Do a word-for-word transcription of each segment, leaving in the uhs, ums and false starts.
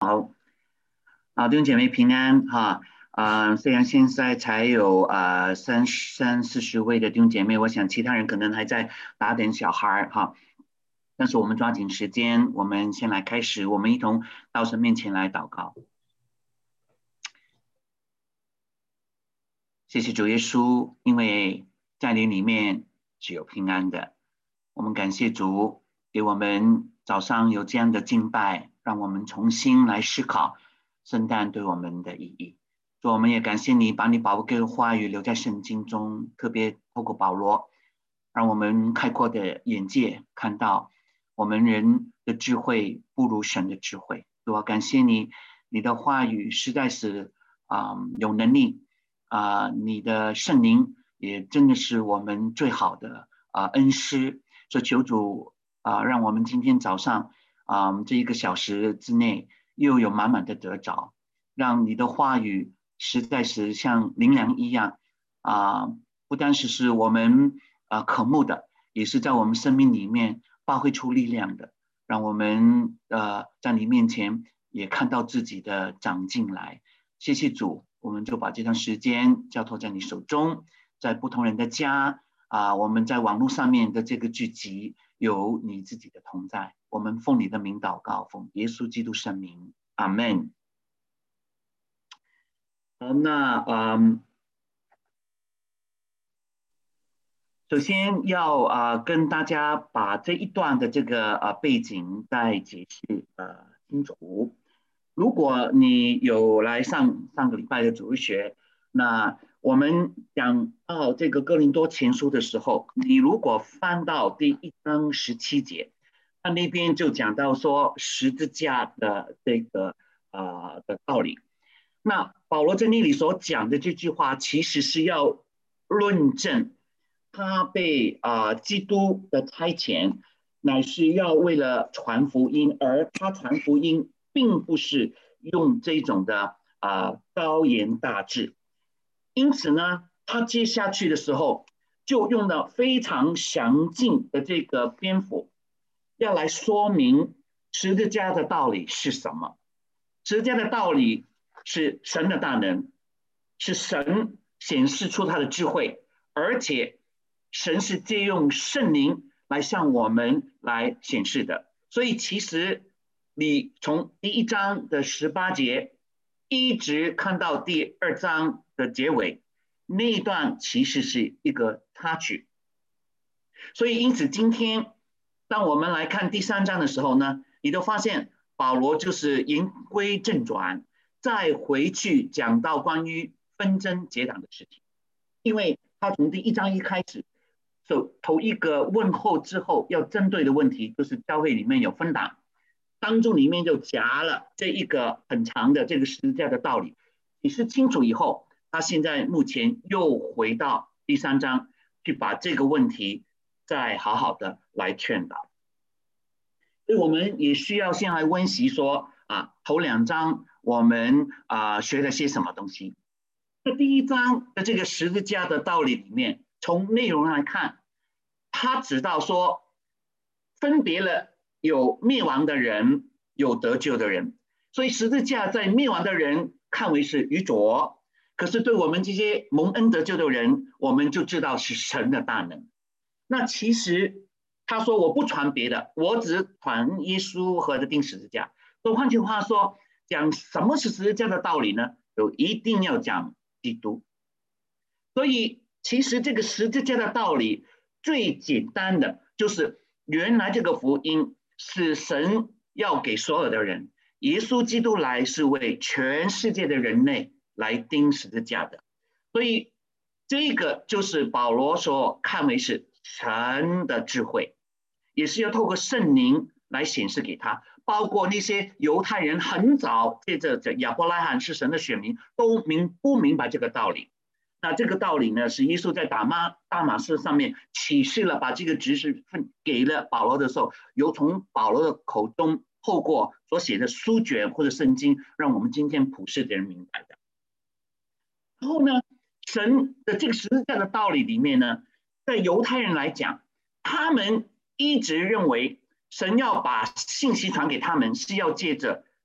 好，啊，弟兄姐妹平安哈。啊、虽然现在才有啊三三四十位的弟兄姐妹，我想其他人可能还在打点小孩哈。但是我们抓紧时间，我们先来开始，我们一同到神面前来祷告。谢谢主耶稣，因为在你里面只有平安的。我们感谢主，给我们早上有这样的敬拜，让我们重新来思考圣诞对我们的意义。主，我们也感谢你，把你宝贵的话语留在圣经中，特别透过保罗，让我们开阔的眼界，看到我们人的智慧不如神的智慧。主啊，感谢你，你的话语实在是啊、呃有能力啊、呃，你的圣灵也真的是我们最好的啊、呃、恩师。所以求主啊、呃，让我们今天早上啊、呃、这一个小时之内又有满满的得着，让你的话语实在是像灵粮一样啊、呃，不单是是我们啊、呃、渴慕的，也是在我们生命里面发挥出力量的，让我们呃在你面前也看到自己的长进来。谢谢主，我们就把这段时间交托在你手中，在不同人的家啊、我们在网络上面的这个聚集，有你自己的同在。我们奉你的名祷告，奉耶稣基督圣名，阿门。好，那嗯，首先要啊、呃跟大家把这一段的这个呃背景再解释呃清楚。如果你有来上上个礼拜的主日学，那我们讲到这个哥林多前书的时候，你如果翻到第一章十七节，那那边就讲到说十字架的这个呃的道理。那保罗在那里所讲的这句话，其实是要论证他被啊、呃基督的差遣，乃是要为了传福音，而他传福音并不是用这种的啊、呃高言大志。因此呢，他接下去的时候就用了非常详尽的这个篇幅，要来说明十字架的道理是什么。十字架的道理是神的大能，是神显示出他的智慧，而且神是借用圣灵来向我们来显示的。所以其实你从第一章的十八节一直看到第二章的结尾，那一段其实是一个插曲。所以因此今天当我们来看第三章的时候呢，你都发现保罗就是言归正传，再回去讲到关于纷争结党的事情。因为他从第一章一开始，首头一个问候之后要针对的问题就是教会里面有分党，当中里面就夹了这一个很长的这个十字架的道理。解释清楚以后，他现在目前又回到第三章去把这个问题再好好的来劝导。所以我们也需要先来温习说啊，头两章我们啊学了些什么东西。那第一章的这个十字架的道理里面，从内容来看，他指到说，分别了有灭亡的人，有得救的人。所以十字架在灭亡的人看为是愚拙，可是对我们这些蒙恩得救的人，我们就知道是神的大能。那其实他说我不传别的，我只传耶稣和的钉十字架。所以换句话说，讲什么是十字架的道理呢？就一定要讲基督。所以其实这个十字架的道理最简单的就是原来这个福音是神要给所有的人，耶稣基督来是为全世界的人类来钉十字架的。所以这个就是保罗所看为是神的智慧，也是要透过圣灵来显示给他。包括那些犹太人很早借着亚伯拉罕是神的选民，都明不明白这个道理。那这个道理呢，是耶稣在大马大马士上面启示了，把这个指示给了保罗的时候，由从保罗的口中透过所写的书卷或者圣经，让我们今天普世的人明白的。然后呢，神的这个十字架的道理里面呢，在犹太人来讲，他们一直认为神要把信息传给他们，是要借着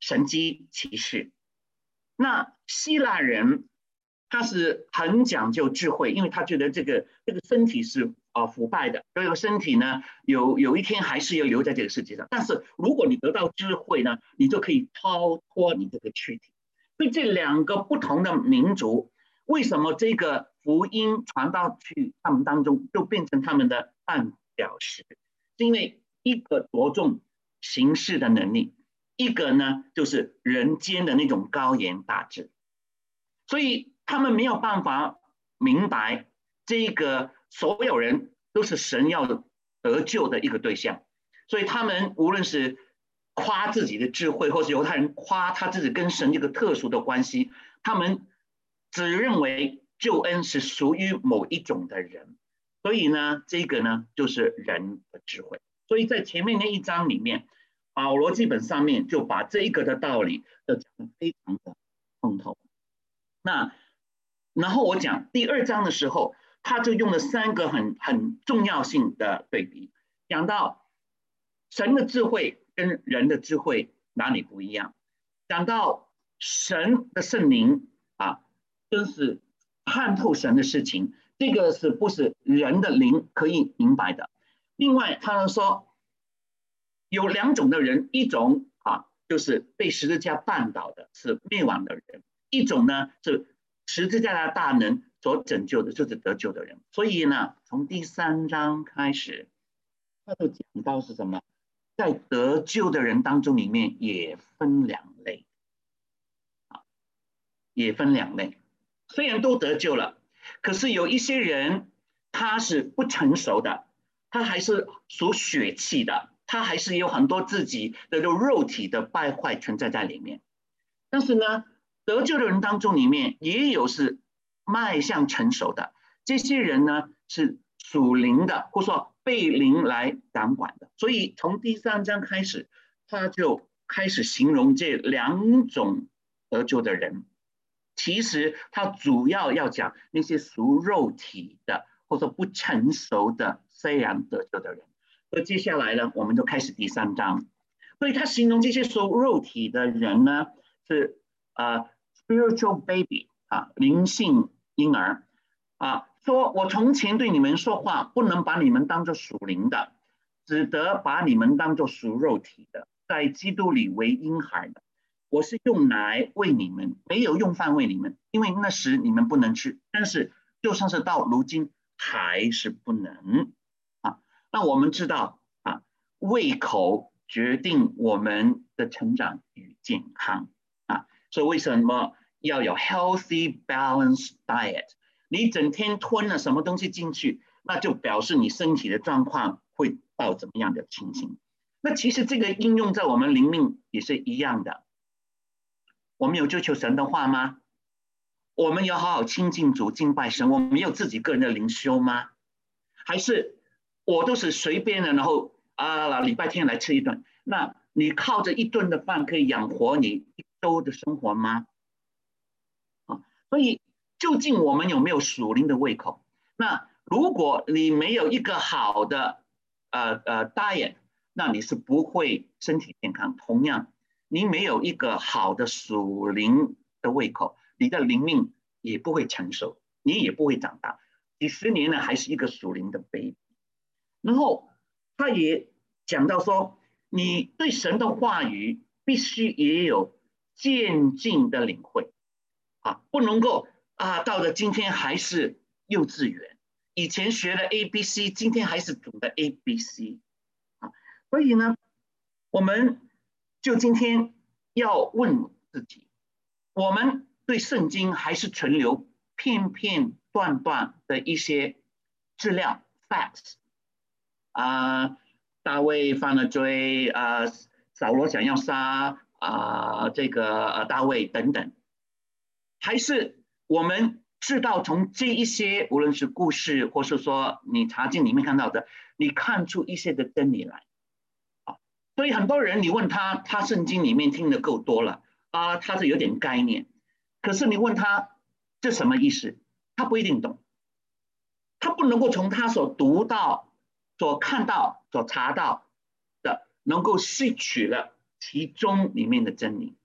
神迹奇事。那希腊人他是很讲究智慧，因为他觉得这个这个身体是啊、呃、腐败的，这个身体呢有有一天还是要留在这个世界上。但是如果你得到智慧呢，你就可以超脱你这个躯体。所以这两个不同的民族，为什么这个福音传到去他们当中，就变成他们的绊脚石？是因为一个着重形式的能力，一个呢就是人间的那种高言大志，所以他们没有办法明白这个所有人都是神要得救的一个对象，所以他们无论是夸自己的智慧，或是犹太人夸他自己跟神这个特殊的关系，他们只认为救恩是属于某一种的人，所以呢，这个呢就是人的智慧。所以在前面那一章里面，保罗基本上面就把这一个的道理都讲得非常的通透。那然后我讲第二章的时候，他就用了三个很很重要性的对比，讲到神的智慧跟人的智慧哪里不一样，讲到神的圣灵啊，真是看透神的事情，这个是不是人的灵可以明白的？另外，他说有两种的人，一种啊就是被十字架绊倒的，是灭亡的人；一种呢是十字架的大能所拯救的，就是得救的人。所以呢，从第三章开始，他就讲到是什么，在得救的人当中里面也分两类，啊，也分两类。虽然都得救了，可是有一些人他是不成熟的，他还是属血气的，他还是有很多自己的肉体的败坏存在在里面。但是呢，得救的人当中里面也有是迈向成熟的，这些人呢是属灵的，或者说被灵来掌管的。所以从第三章开始，他就开始形容这两种得救的人。其实他主要要讲那些属肉体的或者不成熟的虽然得救的人。所以接下来呢，我们就开始第三章。所以他形容这些属肉体的人呢，是呃 spiritual baby 啊，灵性婴儿啊，说我从前对你们说话，不能把你们当作属灵的，只得把你们当作属肉体的，在基督里为婴孩的。我是用奶喂你们，没有用饭喂你们，因为那时你们不能吃，但是就算是到如今还是不能啊。那我们知道啊，胃口决定我们的成长与健康啊，所以为什么要有 healthy balanced diet？ 你整天吞了什么东西进去，那就表示你身体的状况会到怎么样的情形。那其实这个应用在我们灵命也是一样的。我们有追求神的话吗？我们要好好亲近主敬拜神，我们有自己个人的灵修吗？还是我都是随便的，然后啊礼拜天来吃一顿，那你靠着一顿的饭可以养活你一周的生活吗？啊，所以究竟我们有没有属灵的胃口？那如果你没有一个好的呃呃 diet， 那你是不会身体健康。同样，你没有一个好的属灵的胃口，你的灵命也不会成熟，你也不会长大。几十年了还是一个属灵的 baby。然后他也讲到说，你对神的话语必须也有渐进的领会啊，不能够啊到了今天还是幼稚园，以前学的 A B C， 今天还是读的 A B C 啊。所以呢，我们就今天要问自己，我们对圣经还是存留片片段段的一些资料 facts 啊，大卫犯了罪啊，扫罗想要杀啊这个大卫等等，还是我们知道从这一些无论是故事，或是说你查经里面看到的，你看出一些的真理来啊。所以很多人你问他，他圣经里面听的够多了啊，他是有点概念，可是你问他这什么意思，他不一定懂，他不能够从他所读到、所看到、所查到的，能够吸取了其中里面的真理。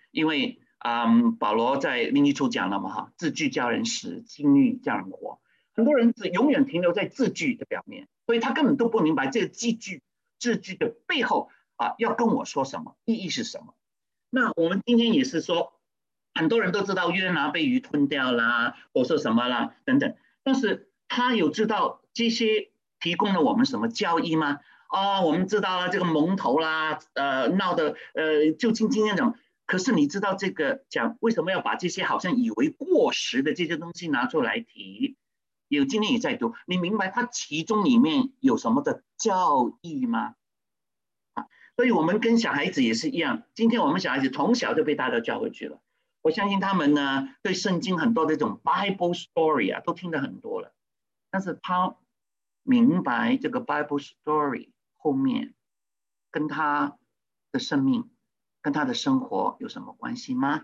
因为嗯，保罗在另一处讲了嘛哈，字句叫人死，经历叫人活。很多人只永远停留在字句的表面，所以他根本都不明白这个字句字句的背后啊要跟我说什么，意义是什么。那我们今天也是说，很多人都知道约拿被鱼吞掉啦，或是什么啦等等，但是他有知道这些提供了我们什么教义吗？哦，我们知道了这个蒙头啦，呃，闹的呃，就今今天讲。可是你知道这个讲为什么要把这些好像以为过时的这些东西拿出来提？有今天也在读，你明白它其中里面有什么的教义吗？啊，所以我们跟小孩子也是一样，今天我们小孩子从小就被带到教会去了，我相信他们呢对圣经很多这种 Bible story 啊都听得很多了，但是他明白这个 Bible story 后面跟他的生命跟他的生活有什么关系吗？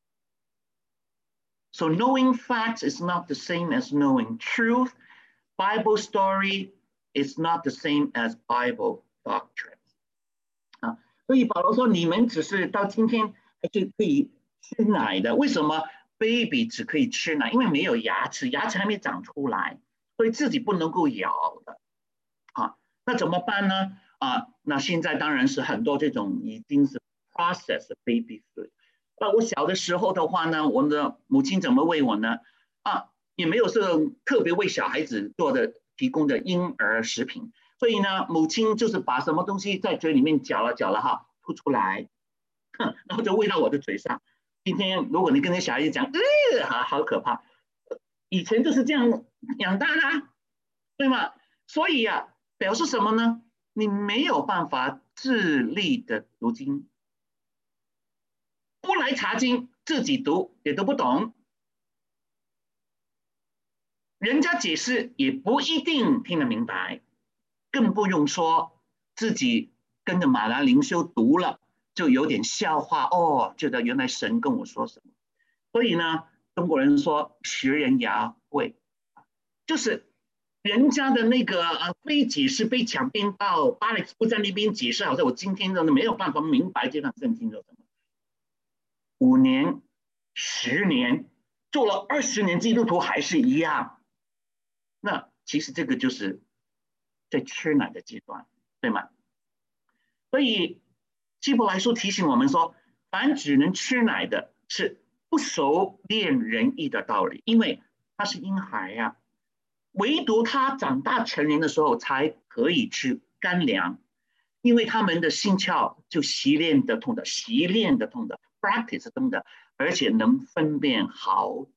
So knowing facts is not the same as knowing truth. Bible story is not the same as Bible doctrine. 啊，所以保罗说，你们只是到今天还是可以吃奶的。为什么 baby 只可以吃奶？因为没有牙齿，牙齿还没长出来，所以自己不能够咬的。啊，那怎么办呢？啊，那现在当然是很多这种已经是 processed baby food。那我小的时候的话呢，我的母亲怎么喂我呢？啊，也没有这种特别为小孩子做的提供的婴儿食品，所以呢，母亲就是把什么东西在嘴里面搅了搅了哈，吐出来，然后就喂到我的嘴上。今天如果你跟那小孩子讲，呃，好好可怕，以前就是这样养大的，对吗？所以啊，表示什么呢？你没有办法自立的读经，不来查经，自己读也读不懂，人家解释也不一定听得明白，更不用说自己跟着马兰灵修读了，就有点笑话哦，觉得原来神跟我说什么。所以呢，中国人说学人牙慧，就是人家的那个啊非解释被强编到巴黎不在那边解释，好像我今天真的没有办法明白这段圣经是什么。五年、十年做了二十年基督徒还是一样，那其实这个就是在吃奶的阶段，对吗？所以希伯来书提醒我们说，凡只能吃奶的是不熟练仁义的道理，因为他是婴孩呀、啊。唯独他长大成人的时候才可以吃干粮，因为他们的心窍就习练得通的，习练得通的 ，practice 通的，而且能分辨好。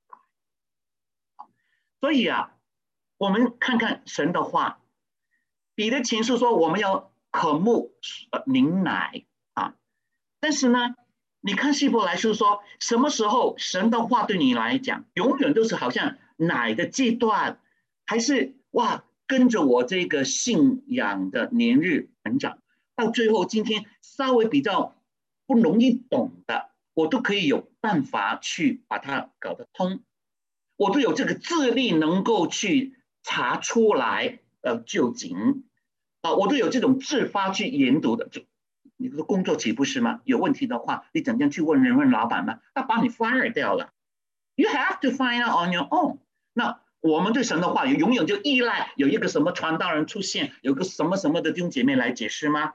所以啊，我们看看神的话，彼得前书说我们要渴慕灵奶啊，但是呢，你看希伯来书说，什么时候神的话对你来讲，永远都是好像奶的阶段。还是哇，跟着我这个信仰的年日成长，到最后今天稍微比较不容易懂的，我都可以有办法去把它搞得通，我都有这个智力能够去查出来呃究竟啊，我都有这种自发去研读的。就你的工作岂不是吗？有问题的话，你怎样去问人问老板吗？他把你 fire 掉了。You have to find out on your own。那我们对神的话语永远就依赖有一个什么传道人出现，有个什么什么的弟兄姐妹来解释吗？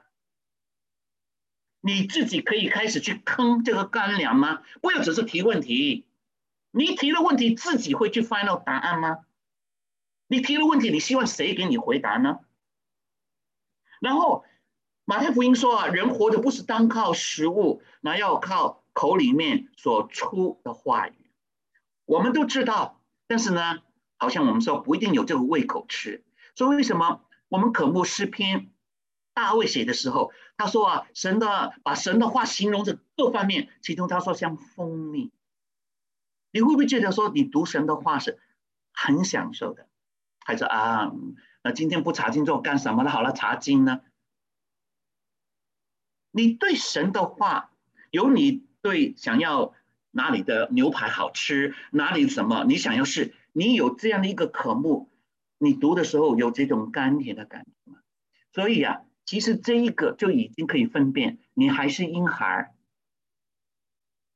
你自己可以开始去坑这个干粮吗？不要只是提问题，你提了问题自己会去 find out 答案吗？你提了问题，你希望谁给你回答呢？然后马太福音说啊，人活着不是单靠食物，那要靠口里面所出的话语。我们都知道，但是呢，好像我们说不一定有这个胃口吃。所以为什么我们渴慕诗篇大卫写的时候，他说啊，神的把神的话形容着各方面，其中他说像蜂蜜。你会不会觉得说你读神的话是很享受的？还是啊，那今天不查经做干什么了？好了，查经呢？你对神的话，有你对想要哪里的牛排好吃，哪里什么你想要试，你有这样的一个渴慕，你读的时候有这种甘甜的感觉吗？所以啊，其实这一个就已经可以分辨你还是婴孩，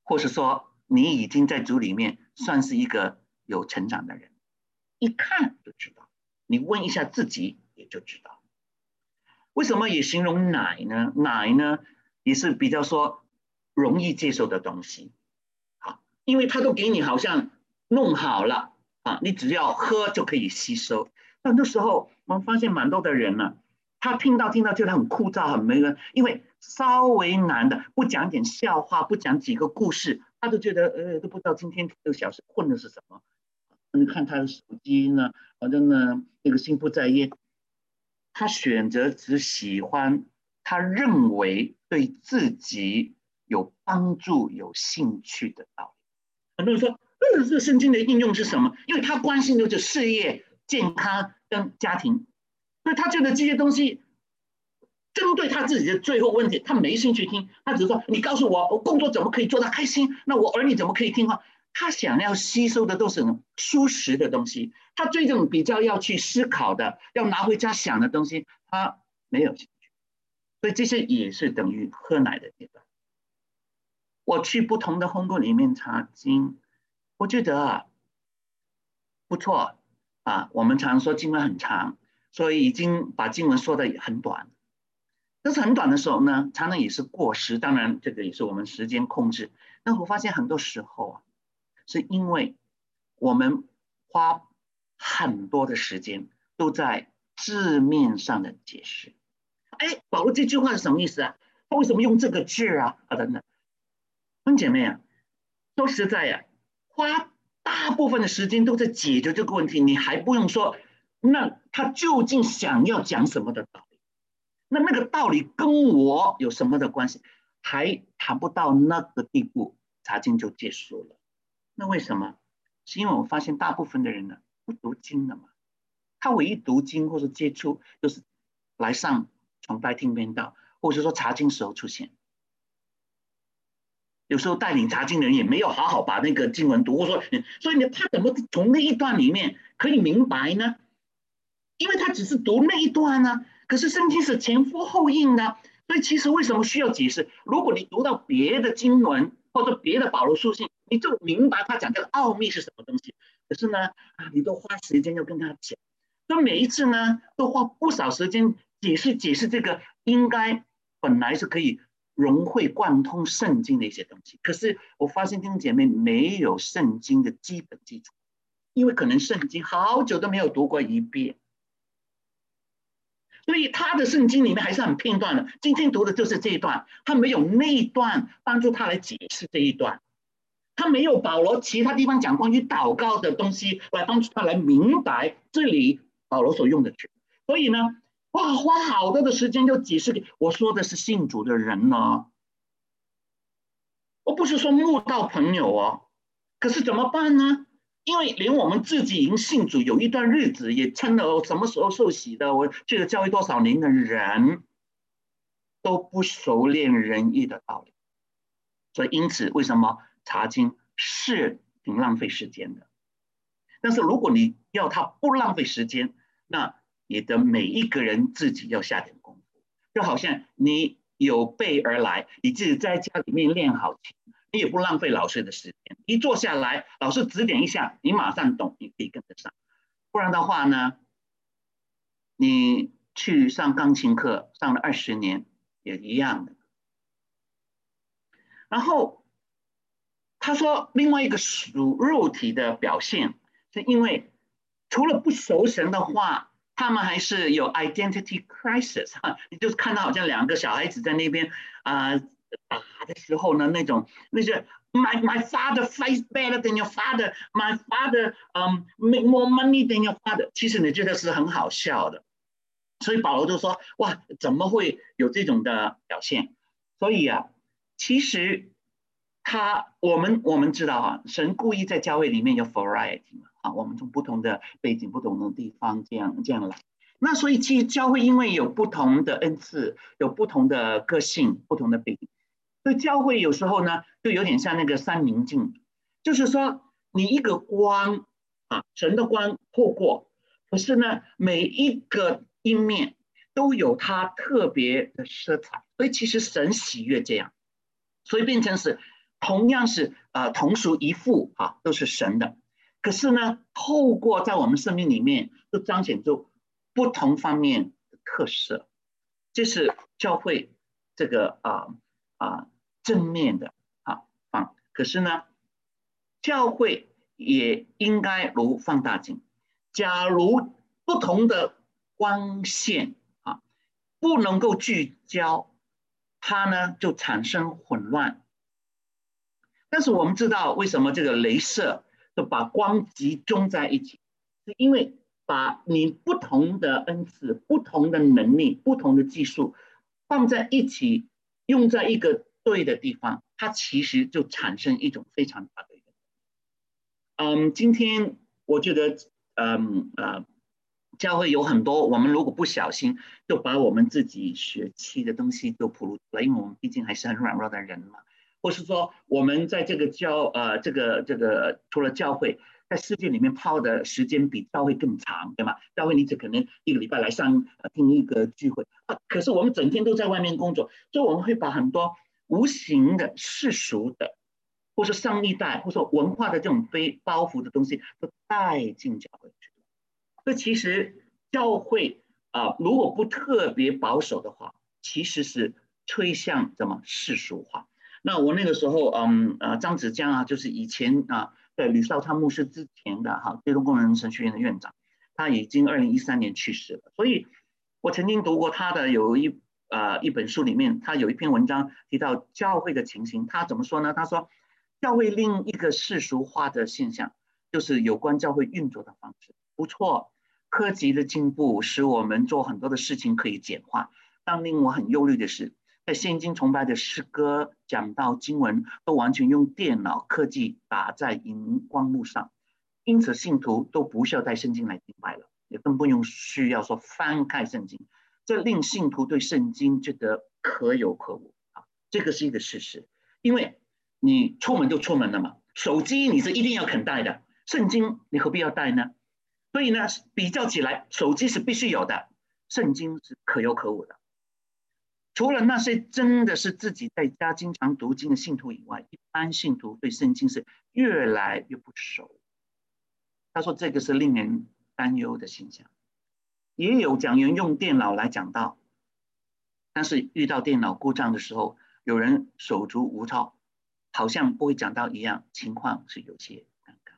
或是说你已经在主里面算是一个有成长的人，一看就知道，你问一下自己也就知道。为什么也形容奶呢？奶呢也是比较说容易接受的东西，好，因为它都给你好像弄好了啊，你只要喝就可以吸收。很多时候我们发现蛮多的人呢、啊，他听到听到觉得很枯燥很没人，因为稍微难的不讲点笑话，不讲几个故事，他都觉得呃都不知道今天这个小时混的是什么。你看他的手机呢，反正呢那个心不在焉，他选择只喜欢他认为对自己有帮助、有兴趣的道理。很多人说，呃，这个圣经的应用是什么？因为他关心的就是事业、健康跟家庭，所以他觉得这些东西针对他自己的最后问题，他没兴趣听。他只是说，你告诉我，我工作怎么可以做得开心？那我儿女怎么可以听话？他想要吸收的都是舒适的东西，他对这种比较要去思考的，要拿回家想的东西，他没有兴趣。所以这些也是等于喝奶的阶段。我去不同的烘焙里面查经，我觉得啊不错啊。我们常说经文很长，所以已经把经文说的很短。但是很短的时候呢，常常也是过时。当然，这个也是我们时间控制。但我发现很多时候啊，是因为我们花很多的时间都在字面上的解释。哎，保罗这句话是什么意思啊？他为什么用这个字啊？啊等等，兄姐妹啊，说实在呀、啊，花大部分的时间都在解决这个问题，你还不用说，那他究竟想要讲什么的道理？那那个道理跟我有什么的关系？还谈不到那个地步，查经就结束了。那为什么？是因为我发现大部分的人呢不读经的嘛，他唯一读经或者接触，就是来上崇拜听编道，或者说查经时候出现。有时候带领查经的人也没有好好把那个经文读，或说，所以你他怎么从那一段里面可以明白呢？因为他只是读那一段呢、啊，可是圣经是前呼后应的，所以其实为什么需要解释？如果你读到别的经文或者别的保罗书信，你就明白他讲这个奥秘是什么东西。可是呢，啊，你都花时间要跟他讲，所以每一次呢，都花不少时间解释解释这个应该本来是可以融会贯通圣经的一些东西。可是我发现弟兄姐妹没有圣经的基本基础，因为可能圣经好久都没有读过一遍。所以他的圣经里面还是很片段的，今天读的就是这一段，他没有那一段帮助他来解释这一段，他没有保罗其他地方讲关于祷告的东西来帮助他来明白这里保罗所用的词。所以呢，哇，花好多的时间就解释给我说的是信主的人呢，我不是说慕道朋友哦，可是怎么办呢？因为连我们自己已经信主有一段日子，也称了什么时候受洗的，我去了教会多少年的人，都不熟练仁义的道理。所以因此，为什么查经是挺浪费时间的？但是如果你要他不浪费时间，那也得每一个人自己要下点功夫。就好像你有备而来，你自己在家里面练好琴，你也不浪费老师的时间。一坐下来，老师指点一下，你马上懂，你可以跟得上。不然的话呢，你去上钢琴课上了二十年也一样的。然后他说，另外一个属肉体的表现，是因为除了不熟神的话，他们还是有 identity crisis 哈，你就是看到好像两个小孩子在那边啊、呃、打的时候呢，那种那些 my my father fights better than your father, my father um make more money than your father， 其实你觉得是很好笑的，所以保罗就说，哇，怎么会有这种的表现？所以啊，其实他我们我们知道啊，神故意在教会里面有 variety 嘛，啊，我们从不同的背景、不同的地方这样这样来。那所以其实教会因为有不同的恩赐，有不同的个性、不同的背景，所以教会有时候呢，就有点像那个三明镜，就是说你一个光啊，神的光透过，可是呢，每一个一面都有它特别的色彩，所以其实神喜悦这样，所以变成是同样是呃同属一父啊，都是神的。可是呢，透过在我们生命里面，就彰显出不同方面的特色。这是教会这个啊啊正面的啊方。可是呢，教会也应该如放大镜，假如不同的光线啊不能够聚焦，它呢就产生混乱。但是我们知道为什么这个镭射就把光集中在一起，是因为把你不同的恩赐、不同的能力、不同的技术放在一起，用在一个对的地方，它其实就产生一种非常大的一个。嗯，今天我觉得，嗯呃，教会有很多，我们如果不小心，就把我们自己血气的东西都暴露出来，因为我们毕竟还是很软弱的人嘛。或是说，我们在这个教呃这个这个除了教会，在世界里面泡的时间比教会更长，对吗？教会你只可能一个礼拜来上听一个聚会啊，可是我们整天都在外面工作，所以我们会把很多无形的世俗的。或是上一代，或者说文化的这种背包袱的东西，都带进教会去了。所以其实教会啊、呃，如果不特别保守的话，其实是推向怎么世俗化。那我那个时候，嗯呃，张子江啊，就是以前啊，在吕绍昌牧师之前的哈，基督工人神学院的院长，他已经二零一三年去世了。所以我曾经读过他的有一呃一本书里面，他有一篇文章提到教会的情形，他怎么说呢？他说。教会另一个世俗化的现象，就是有关教会运作的方式。不错，科技的进步使我们做很多的事情可以简化。但令我很忧虑的是，在现今崇拜的诗歌、讲道、经文都完全用电脑科技打在荧光幕上，因此信徒都不需要带圣经来敬拜了，也更不用需要说翻开圣经。这令信徒对圣经觉得可有可无啊，这个是一个事实，因为。你出门就出门了嘛，手机你是一定要肯带的，圣经你何必要带呢？所以呢，比较起来，手机是必须有的，圣经是可有可无的。除了那些真的是自己在家经常读经的信徒以外，一般信徒对圣经是越来越不熟。他说这个是令人担忧的现象。也有讲员用电脑来讲道，但是遇到电脑故障的时候，有人手足无措。好像不会讲到一样，情况是有些尴尬。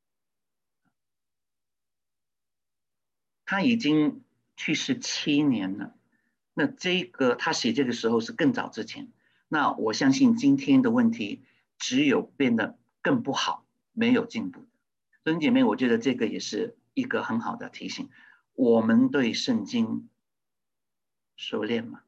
他已经去世七年了，那这个他写这个时候是更早之前。那我相信今天的问题只有变得更不好，没有进步的。弟兄姐妹，我觉得这个也是一个很好的提醒。我们对圣经熟练吗？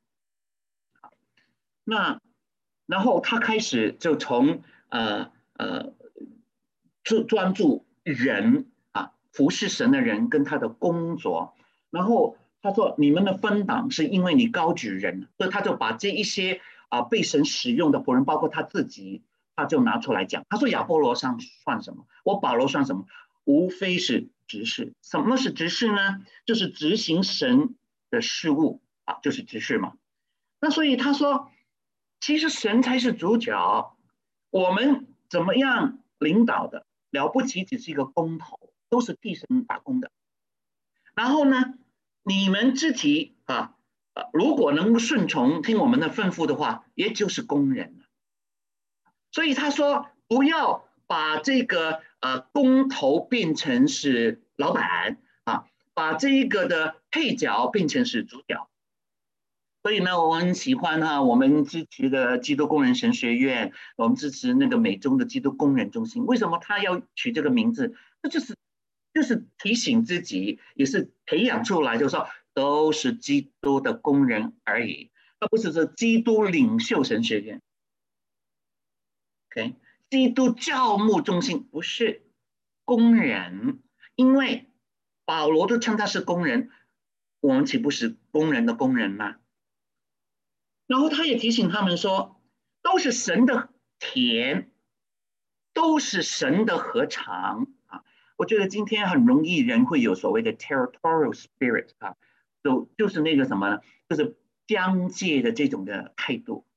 那然后他开始就从呃呃专专注人啊，服侍神的人跟他的工作，然后他说你们的分党是因为你高举人，所以他就把这一些啊被神使用的仆人，包括他自己，他就拿出来讲。他说亚波罗上算什么？我保罗算什么？无非是执事。什么是执事呢？就是执行神的事务啊，就是执事嘛。那所以他说。其实神才是主角，我们怎么样领导的了不起，只是一个工头，都是替神打工的。然后呢，你们自己啊，如果能顺从听我们的吩咐的话，也就是工人了。所以他说，不要把这个呃工头变成是老板啊，把这一个的配角变成是主角。所以呢，我很喜欢哈、啊，我们支持的基督工人神学院，我们支持那个美中的基督工人中心。为什么他要取这个名字？那就是就是提醒自己，也是培养出来，就是说都是基督的工人而已，而不是说基督领袖神学院。OK， 基督教牧中心不是工人，因为保罗都称他是工人，我们岂不是工人的工人吗？然后他也提醒他们说，都是神的田，都是神的禾场啊。我觉得今天很容易人会有所谓的 territorial spirit 啊，就就是那个什么，就是疆界的这种的态度。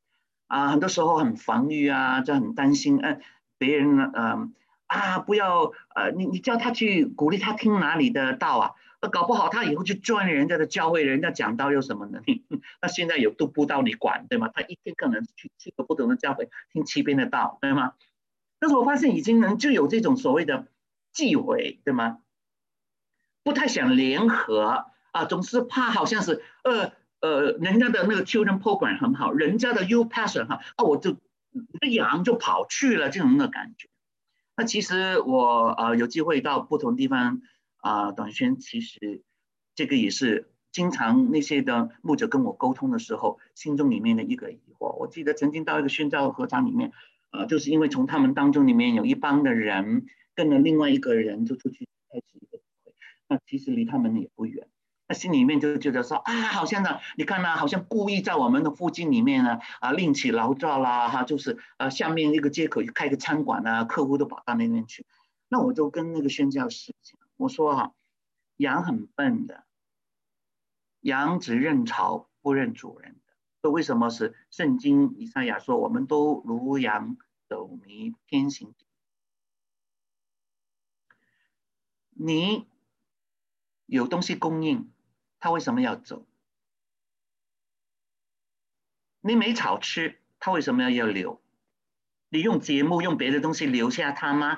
啊，很多时候很防御啊，就很担心，嗯、呃，别人嗯、呃、啊不要呃你你叫他去鼓励他听哪里的道啊，搞不好他以后去join人家的教会，人家讲道有什么能力？那现在有都不到你管，对吗？他一天可能去七个不同的教会听七边的道，对吗？但是我发现已经能就有这种所谓的忌讳，对吗？不太想联合啊，总是怕好像是呃呃，人家的那个 children program 很好，人家的 U Pass 很好啊，我就羊就跑去了这种的感觉。那其实我呃有机会到不同地方啊、呃，短宣其实这个也是经常那些的牧者跟我沟通的时候，心中里面的一个疑惑。我记得曾经到一个宣教合场里面，呃，就是因为从他们当中里面有一帮的人跟了另外一个人就出去开始一个会，那其实离他们也不远。那心里面就觉得说啊，好像呢，你看呢，好像故意在我们的附近里面呢，啊，另起炉灶啦，哈，就是呃，下面一个街口开个餐馆啊，客户都跑到那边去。那我就跟那个宣教士讲，我说哈、啊，羊很笨的，羊只认草不认主人的。所以为什么是圣经以赛亚说，我们都如羊走迷，偏行？你有东西供应，他为什么要走？你没草吃，他为什么要留？你用节目用别的东西留下他吗？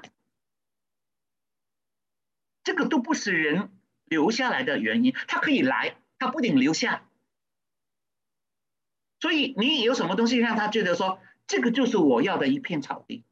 这个都不是人留下来的原因。他可以来，他不一定留下。所以你有什么东西让他觉得说这个就是我要的一片草地？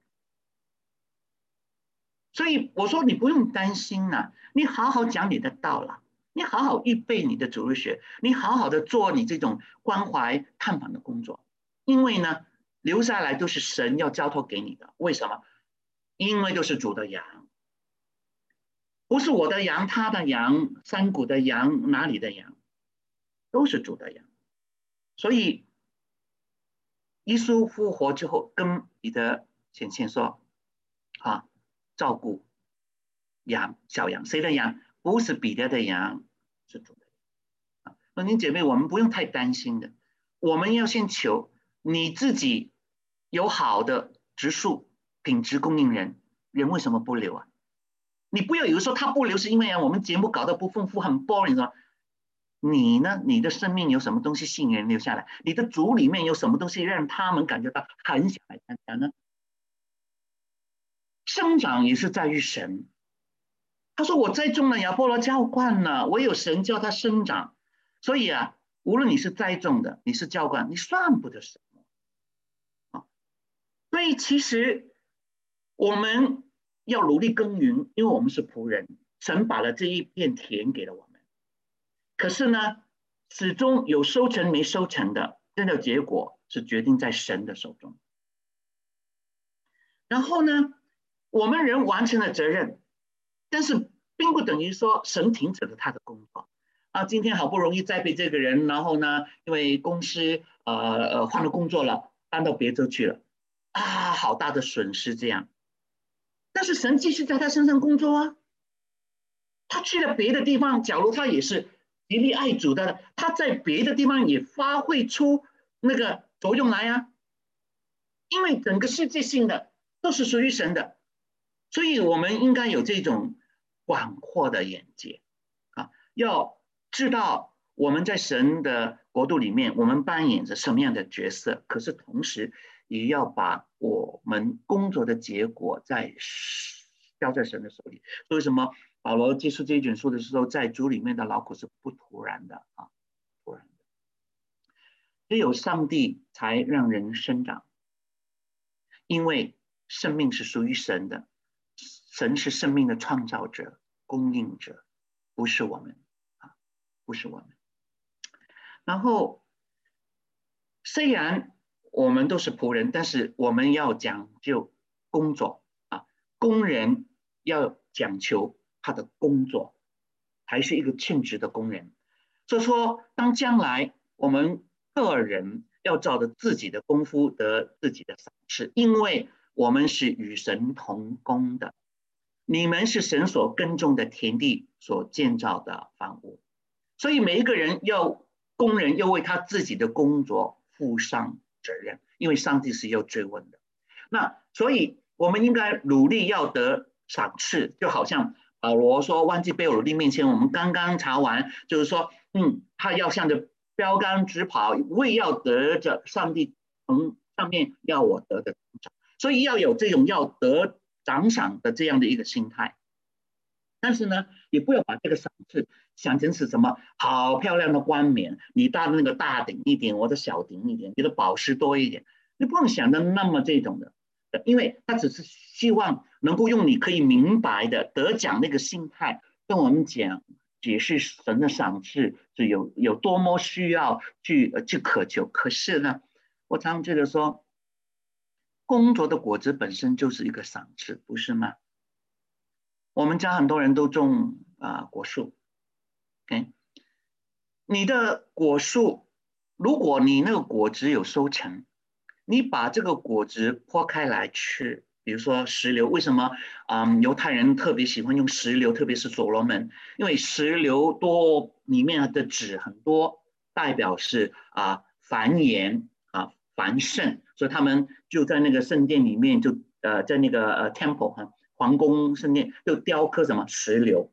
所以我说你不用担心呐、啊，你好好讲你的道了，你好好预备你的主日学，你好好的做你这种关怀探访的工作。因为呢，留下来都是神要交托给你的。为什么？因为都是主的羊，不是我的羊，他的羊，山谷的羊，哪里的羊，都是主的羊。所以耶稣复活之后，跟彼得显现说：啊，照顾羊，小羊，谁的羊？不是彼得的羊，是主的羊。那您姐妹，我们不用太担心的，我们要先求你自己有好的植树品质供应人，人为什么不留啊？你不要以为说他不留是因为啊，我们节目搞得不丰富，很 boring 是吧？你呢？你的生命有什么东西吸引人留下来？你的组里面有什么东西让他们感觉到很想来参加呢？生长也是在于神。他说：“我栽种了亚波罗浇灌了，我有神叫它生长。所以啊，无论你是栽种的，你是浇灌，你算不得什么啊。所以其实我们要努力耕耘，因为我们是仆人，神把了这一片田给了我们。可是呢，始终有收成没收成的，真的结果是决定在神的手中。然后呢，我们人完成了责任，但是并不等于说神停止了他的工作啊。今天好不容易栽培这个人，然后呢，因为公司呃呃换了工作了，搬到别州去了啊，好大的损失这样。但是神继续在他身上工作啊，他去了别的地方，假如他也是极力爱主的，他在别的地方也发挥出那个作用来啊。因为整个世界性的都是属于神的，所以我们应该有这种广阔的眼界啊，要知道我们在神的国度里面，我们扮演着什么样的角色，可是同时也要把我们工作的结果在交在神的手里。所以为什么保罗接触这一卷书的时候，在主里面的劳苦是不突然的啊，突然的，只有上帝才让人生长。因为生命是属于神的，神是生命的创造者、供应者，不是我们啊，不是我们。然后，虽然我们都是仆人，但是我们要讲究工作啊，工人要讲求他的工作，还是一个称职的工人。所以说，当将来我们个人要照着自己的功夫得自己的赏赐，因为我们是与神同工的，你们是神所耕种的田地所建造的房屋，所以每一个人要工人要为他自己的工作付上责任，因为上帝是要追问的。那所以我们应该努力要得赏赐，就好像保罗说，忘记被我力面前，我们刚刚查完，就是说，嗯，他要向着标杆直跑，为要得着上帝从上面要我得的奖赏，所以要有这种要得奖赏的这样的一个心态。但是呢，也不要把这个赏赐想成是什么好漂亮的冠冕，你大那个大顶一点，我的小顶一点，你的宝石多一点，你不用想的那么这种的，因为他只是希望能够用你可以明白的得奖那个心态跟我们讲解释神的赏赐是有有多么需要去去渴求。可是呢，我常觉得说，工作的果子本身就是一个赏赐，不是吗？我们家很多人都种啊、呃、果树 ，OK， 你的果树，如果你那个果子有收成，你把这个果子剖开来吃，比如说石榴，为什么啊、嗯、犹太人特别喜欢用石榴，特别是所罗门，因为石榴多里面的籽很多，代表是啊、呃、繁衍啊繁盛，所以他们就在那个圣殿里面就呃在那个呃 temple 哈。皇宫圣殿就雕刻什么石榴，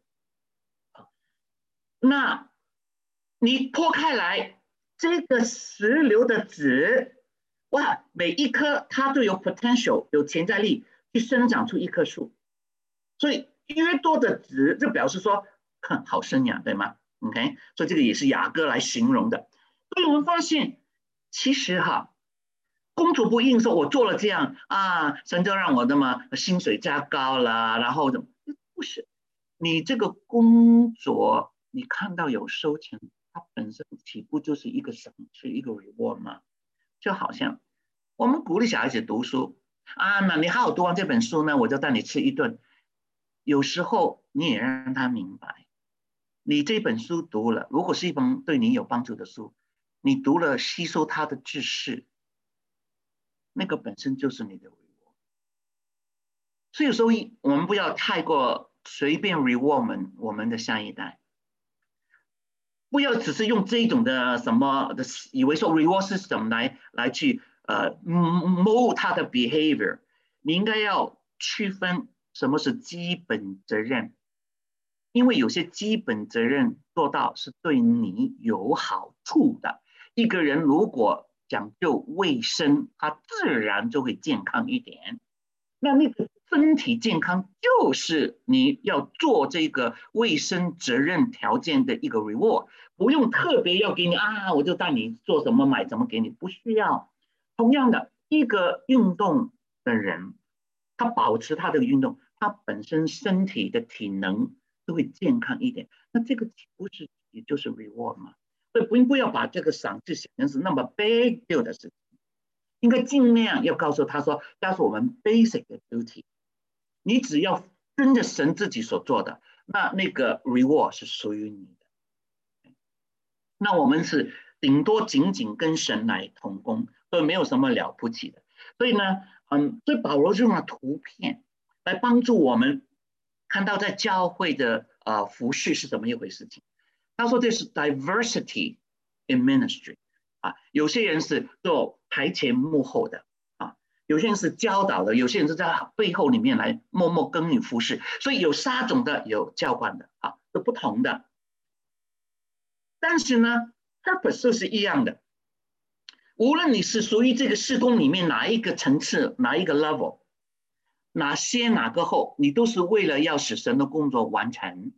那你剖开来，这个石榴的籽，哇，每一颗它都有 potential 有潜在力去生长出一棵树，所以越多的籽就表示说哼好生养，对吗 ？OK， 所以这个也是雅各来形容的。所以我们发现，其实哈。公主不应说，我做了这样啊，神就让我的嘛薪水加高了，然后怎么不是？你这个工作，你看到有收成，它本身起步就是一个赏赐，一个 reward 嘛。就好像我们鼓励小孩子读书啊，那你好好读完这本书呢，我就带你吃一顿。有时候你也让他明白，你这本书读了，如果是一本对你有帮助的书，你读了吸收它的知识。那个本身就是你的 reward， 所以有时候我们不要太过随便 reward 我们我们的下一代，不要只是用这一种的什么的，以为说 reward 是什么来来去呃 mold 他的 behavior， 你应该要区分什么是基本责任，因为有些基本责任做到是对你有好处的。一个人如果讲究卫生，他自然就会健康一点。那那个身体健康就是你要做这个卫生责任条件的一个 reward， 不用特别要给你啊，我就带你做什么买什么给你，不需要。同样的，一个运动的人，他保持他的运动，他本身身体的体能就会健康一点。那这个不是也就是 reward 吗？所以不不要把这个赏赐想成是那么 big deal 的事情，应该尽量要告诉他说，那是我们 basic 的 duty。你只要跟着神自己所做的，那那个 reward 是属于你的。那我们是顶多仅仅跟神来同工，所以没有什么了不起的。所以呢，嗯，所以保罗用了图片来帮助我们看到在教会的呃服事是怎么一回事情。他说这是 diversity in ministry 啊，有些人是做台前幕后的啊，有些人是教导的，有些人是在背后里面来默默耕耘服事，所以有撒种的，有教官的啊，是不同的。但是呢 ，purpose 就是一样的。无论你是属于这个事工里面哪一个层次、哪一个 level， 哪先哪个后，你都是为了要使神的工作完成。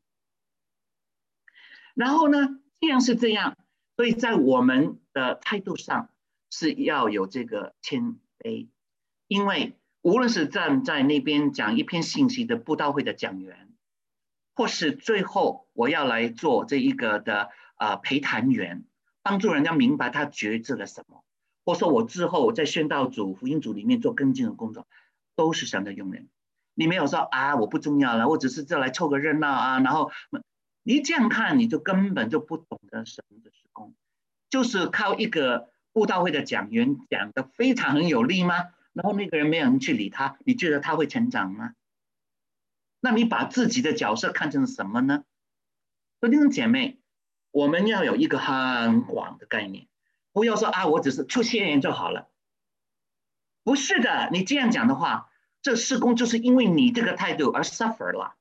然后呢，既然是这样，所以在我们的态度上是要有这个谦卑，因为无论是站在那边讲一篇信息的布道会的讲员，或是最后我要来做这一个的呃陪谈员，帮助人家明白他觉知了什么，或说我之后在宣道组、福音组里面做跟进的工作，都是神的用人。你没有说啊我不重要了，我只是这来凑个热闹啊，然后你这样看，你就根本就不懂得神的事工，就是靠一个布道会的讲员讲的非常很有力吗？然后那个人没有人去理他，你觉得他会成长吗？那你把自己的角色看成什么呢？所以弟兄姐妹，我们要有一个很广的概念，不要说啊，我只是出现人就好了。 不是的，你这样讲的话，这事工就是因为你这个态度而 suffer 了，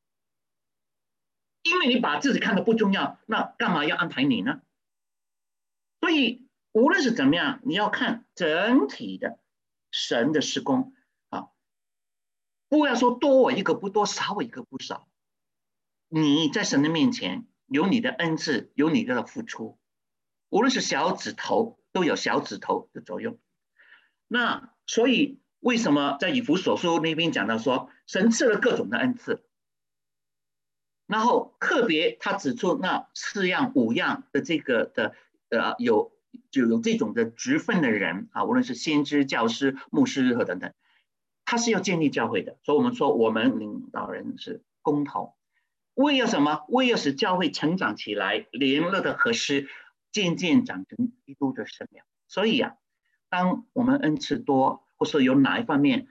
因为你把自己看得不重要，那干嘛要安排你呢？所以无论是怎么样，你要看整体的神的事工啊，不要说多我一个不多，少我一个不少。你在神的面前有你的恩赐，有你的付出，无论是小指头都有小指头的作用。那所以为什么在以弗所书那边讲到说，神赐了各种的恩赐，然后特别他指出那四样五样的这个的呃有就有这种的职分的人啊，无论是先知、教师、牧师和等等，他是要建立教会的。所以我们说我们领导人是公头，为了什么？为了使教会成长起来，联络的合适，渐渐长成基督的身量。所以啊，当我们恩赐多，或是有哪一方面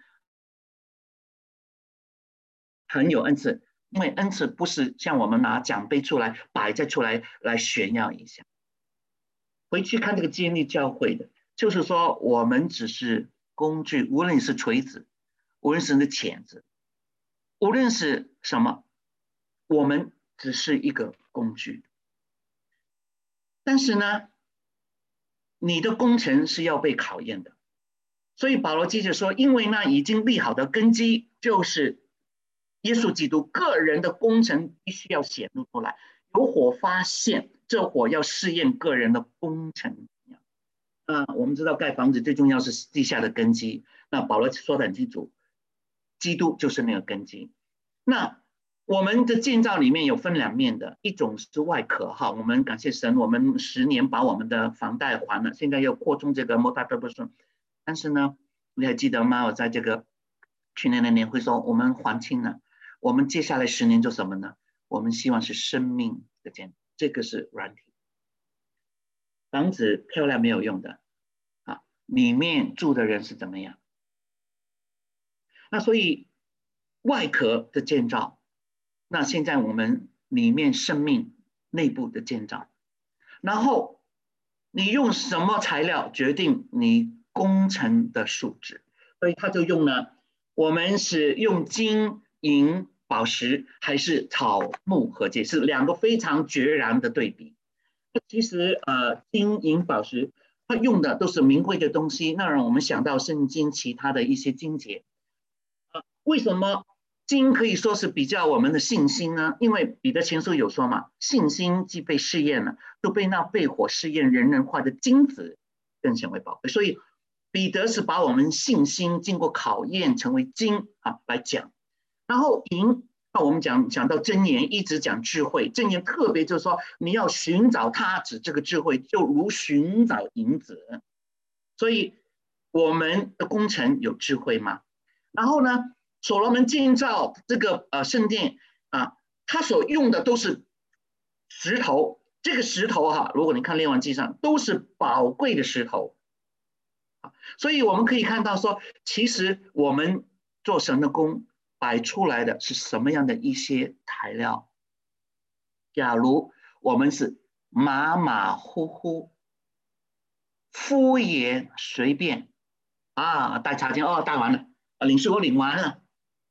很有恩赐，因为恩赐不是像我们拿奖杯出来摆在出来来炫耀一下。回去看这个建立教会的，就是说我们只是工具，无论是锤子，无论是你的钳子，无论是什么，我们只是一个工具。但是呢，你的工程是要被考验的。所以保罗接着说，因为那已经立好的根基，就是耶稣基督个人的工程必须要显露出来，有火发现，这火要试验个人的工程。那我们知道盖房子最重要是地下的根基，那保罗说的很清楚，基督就是那个根基。那我们的建造里面有分两面的，一种是外壳哈，我们感谢神，我们十年把我们的房贷还了，现在又扩充这个 multi-purpose。但是呢，你还记得吗？我在这个去年的年会说，我们还清了，我们接下来十年做什么呢？我们希望是生命的建，这个是软体。房子漂亮没有用的啊，里面住的人是怎么样？那所以外壳的建造，那现在我们里面生命内部的建造，然后你用什么材料决定你工程的素质，所以他就用了，我们是用金银宝石还是草木合金，是两个非常决然的对比。其实呃，金银宝石它用的都是名贵的东西，那让我们想到圣经其他的一些经节。为什么金可以说是比较我们的信心呢？因为彼得前书有说嘛，信心既被试验了，都被那被火试验人人化的金子更显为宝贵。所以彼得是把我们信心经过考验成为金啊来讲。然后银，那我们讲讲到箴言，一直讲智慧，箴言特别就是说你要寻找它，指这个智慧就如寻找银子。所以我们的工程有智慧吗？然后呢？所罗门建造这个呃圣殿啊，他所用的都是石头，这个石头哈、啊，如果你看列王纪上都是宝贵的石头，所以我们可以看到说，其实我们做神的工摆出来的是什么样的一些材料。假如我们是马马虎虎、敷衍随便啊，带茶钱哦，带完了，领事我领完了。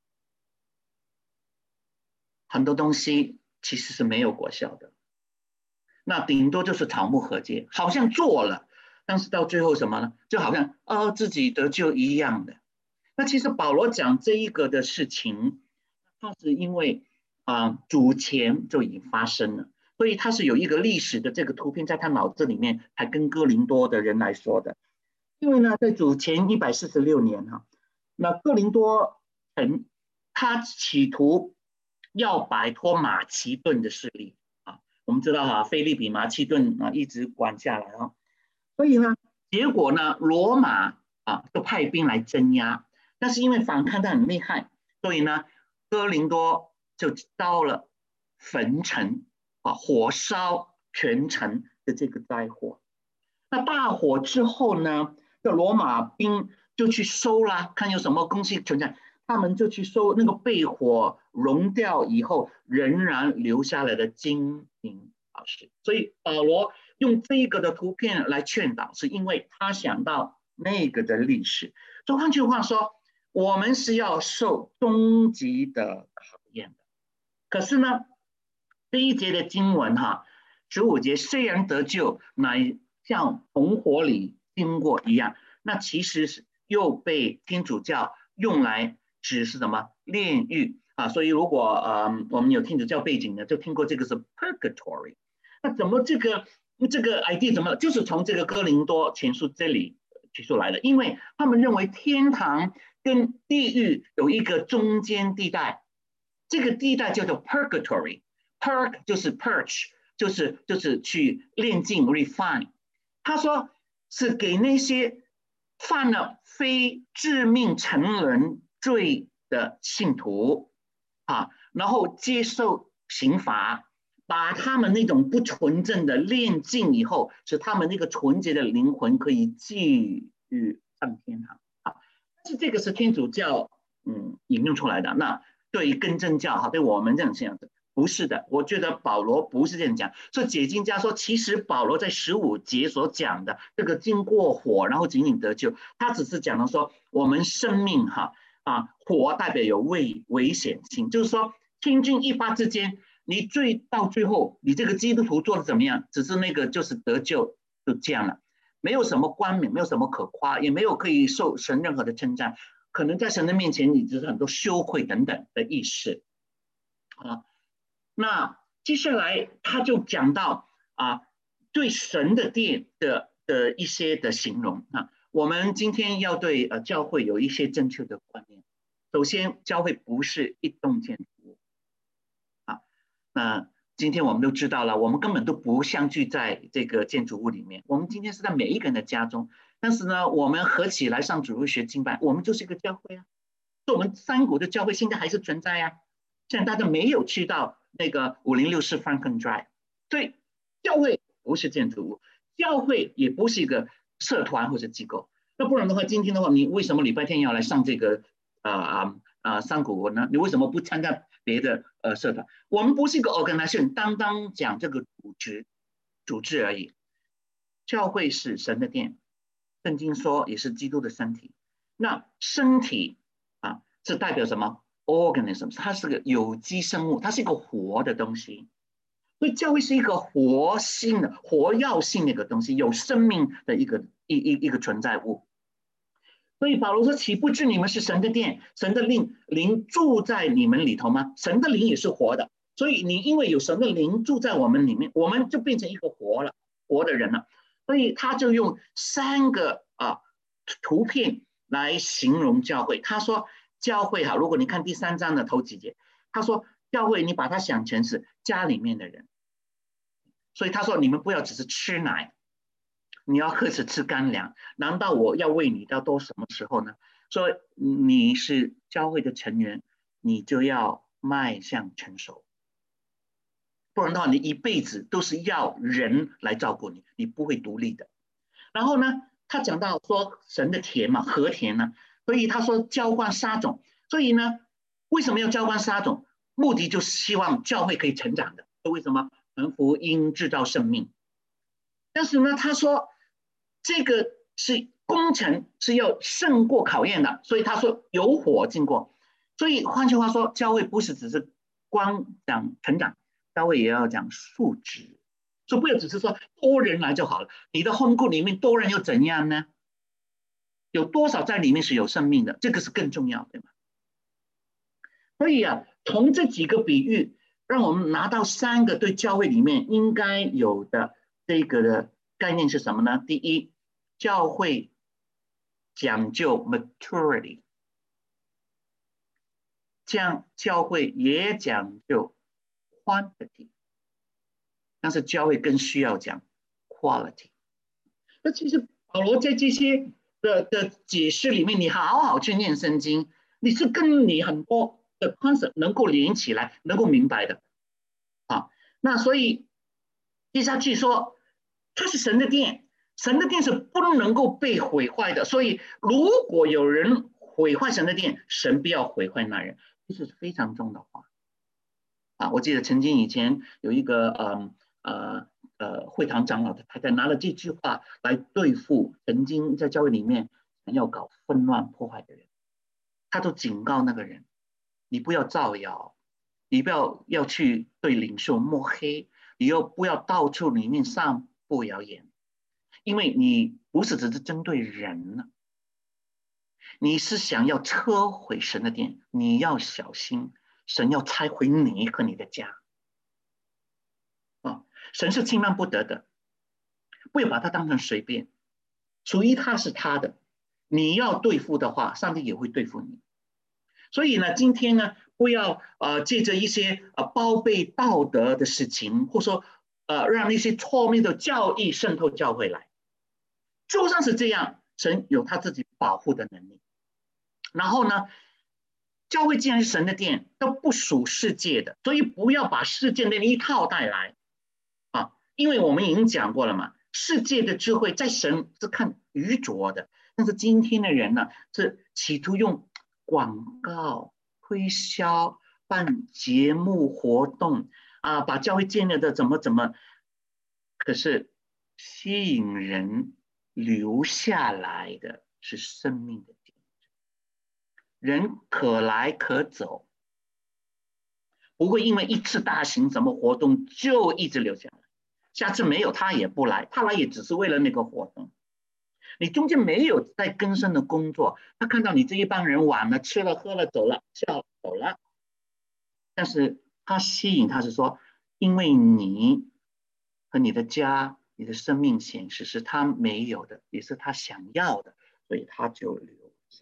很多东西其实是没有果效的，那顶多就是草木合接，好像做了，但是到最后什么呢？就好像哦自己得救一样的。那其实保罗讲这一个的事情，他是因为啊、呃、主前就已经发生了，所以他是有一个历史的这个图片在他脑子里面，还跟哥林多的人来说的。因为呢，在主前一百四十六年哈、啊，那哥林多城他企图要摆脱马其顿的势力啊，我们知道哈、啊，菲利比马其顿啊一直管下来啊，所以呢，结果呢，罗马啊就派兵来镇压，但是因为反抗的很厉害，所以呢，哥林多就遭了焚城啊，火烧全城的这个灾祸。那大火之后呢，这罗马兵就去收啦，看有什么东西存在，他们就去收那个被火熔掉以后仍然留下来的金银宝石。所以保罗用这个的图片来劝导，是因为他想到那个的历史， 所以换句话说，我们是要受终极的考验的。可是呢，这一节的经文哈，十五节虽然得救，乃像从火里经过一样，那其实是又被天主教用来指是什么炼狱啊？所以如果呃我们有天主教背景的，就听过这个是 purgatory。那怎么这个这个 idea 怎么就是从这个哥林多前书这里提出来的？因为他们认为天堂跟地狱有一个中间地带，这个地带叫做 purgatory。purg 就是 purge， 就是就是去炼净 refine。他说是给那些犯了非致命沉沦罪的信徒啊，然后接受刑罚，把他们那种不纯正的炼净以后，使他们那个纯洁的灵魂可以继续上天堂啊。但是这个是天主教嗯引用出来的，那对于根正教哈，对我们这样想的不是的。我觉得保罗不是这样讲，所以解经家说，其实保罗在十五节所讲的这个经过火，然后仅仅得救，他只是讲了说我们生命哈啊，火代表有危危险性，就是说千钧一发之间，你最到最后，你这个基督徒做的怎么样？只是那个就是得救，就这样了，没有什么冠冕，没有什么可夸，也没有可以受神任何的称赞。可能在神的面前，你只是很多羞愧等等的意思啊。那接下来他就讲到啊，对神的殿的的一些的形容啊。我们今天要对呃教会有一些正确的观念。首先，教会不是一栋建筑物啊。那今天我们都知道了，我们根本都不相聚在这个建筑物里面。我们今天是在每一个人的家中，但是呢，我们合起来上主日学敬拜，我们就是一个教会啊。所以我们三股的教会现在还是存在啊。现在大家没有去到那个五零六四 Franklin Drive， 所以教会不是建筑物，教会也不是一个社团或者机构。那不然的话，今天的话，你为什么礼拜天要来上这个啊啊啊三股呢？你为什么不参加别的呃社团？我们不是一个 organization， 单单讲这个组织组织而已。教会是神的殿，圣经说也是基督的身体。那身体啊是代表什么 ？organism， 它是个有机生物，它是一个活的东西。所以教会是一个活性的、活跃性的一个东西，有生命的一个一一一个存在物。所以保罗说：“岂不知你们是神的殿，神的灵灵住在你们里头吗？神的灵也是活的，所以你因为有神的灵住在我们里面，我们就变成一个活了、活的人了。所以他就用三个啊图片来形容教会。他说，教会哈，如果你看第三章的头几节，他说教会你把它想成是家里面的人，所以他说你们不要只是吃奶。”你要何时吃干粮？难道我要喂你到多什么时候呢？所以你是教会的成员，你就要迈向成熟，不然的话，你一辈子都是要人来照顾你，你不会独立的。然后呢，他讲到说神的田嘛，和田呢，所以他说浇灌撒种，所以呢，为什么要浇灌撒种？目的就是希望教会可以成长的。为什么？传福音制造生命。但是呢，他说这个是工程是要胜过考验的，所以他说有火经过。所以换句话说，教会不是只是光讲成长，教会也要讲素质。所以不要只是说多人来就好了，你的 home group 里面多人又怎样呢？有多少在里面是有生命的，这个是更重要，对吗？所以啊，从这几个比喻，让我们拿到三个对教会里面应该有的这个的概念是什么呢？第一，教会讲究 maturity， 这样教会也讲究 quantity， 但是教会更需要讲 quality。那其实保罗在这些的的解释里面，你好好去念圣经，你是跟你很多的 concept 能够连起来，能够明白的啊。那所以接下去说，它是神的殿，神的殿是不能够被毁坏的。所以如果有人毁坏神的殿，神不要毁坏那人，这是非常重的话啊。我记得曾经以前有一个嗯呃呃会堂长老的太太拿了这句话来对付曾经在教会里面要搞纷乱破坏的人，他都警告那个人，你不要造谣，你不要要去对领袖抹黑，你又不要到处里面散布谣言，因为你不是只是针对人呢，你是想要撤毁神的殿，你要小心，神要拆毁你和你的家啊！神是轻慢不得的，不要把它当成随便，属于他是他的，你要对付的话，上帝也会对付你。所以呢，今天呢，不要呃借着一些呃包庇道德的事情，或说呃让那些错谬的教义渗透教会来。就算是这样，神有他自己保护的能力。然后呢，教会既然是神的殿，都不属世界的，所以不要把世界的一套带来啊，因为我们已经讲过了嘛，世界的智慧在神是看愚拙的，但是今天的人呢，是企图用广告、推销、办节目活动啊，把教会建立的怎么怎么，可是吸引人留下来的是生命的点，人可来可走，不会因为一次大型什么活动就一直留下来，下次没有他也不来，他来也只是为了那个活动。你中间没有在更深的工作，他看到你这一帮人玩了、吃了、喝了、走了、笑走了，但是他吸引他是说，因为你和你的家、你的生命显示是他没有的，也是他想要的，所以他就留下。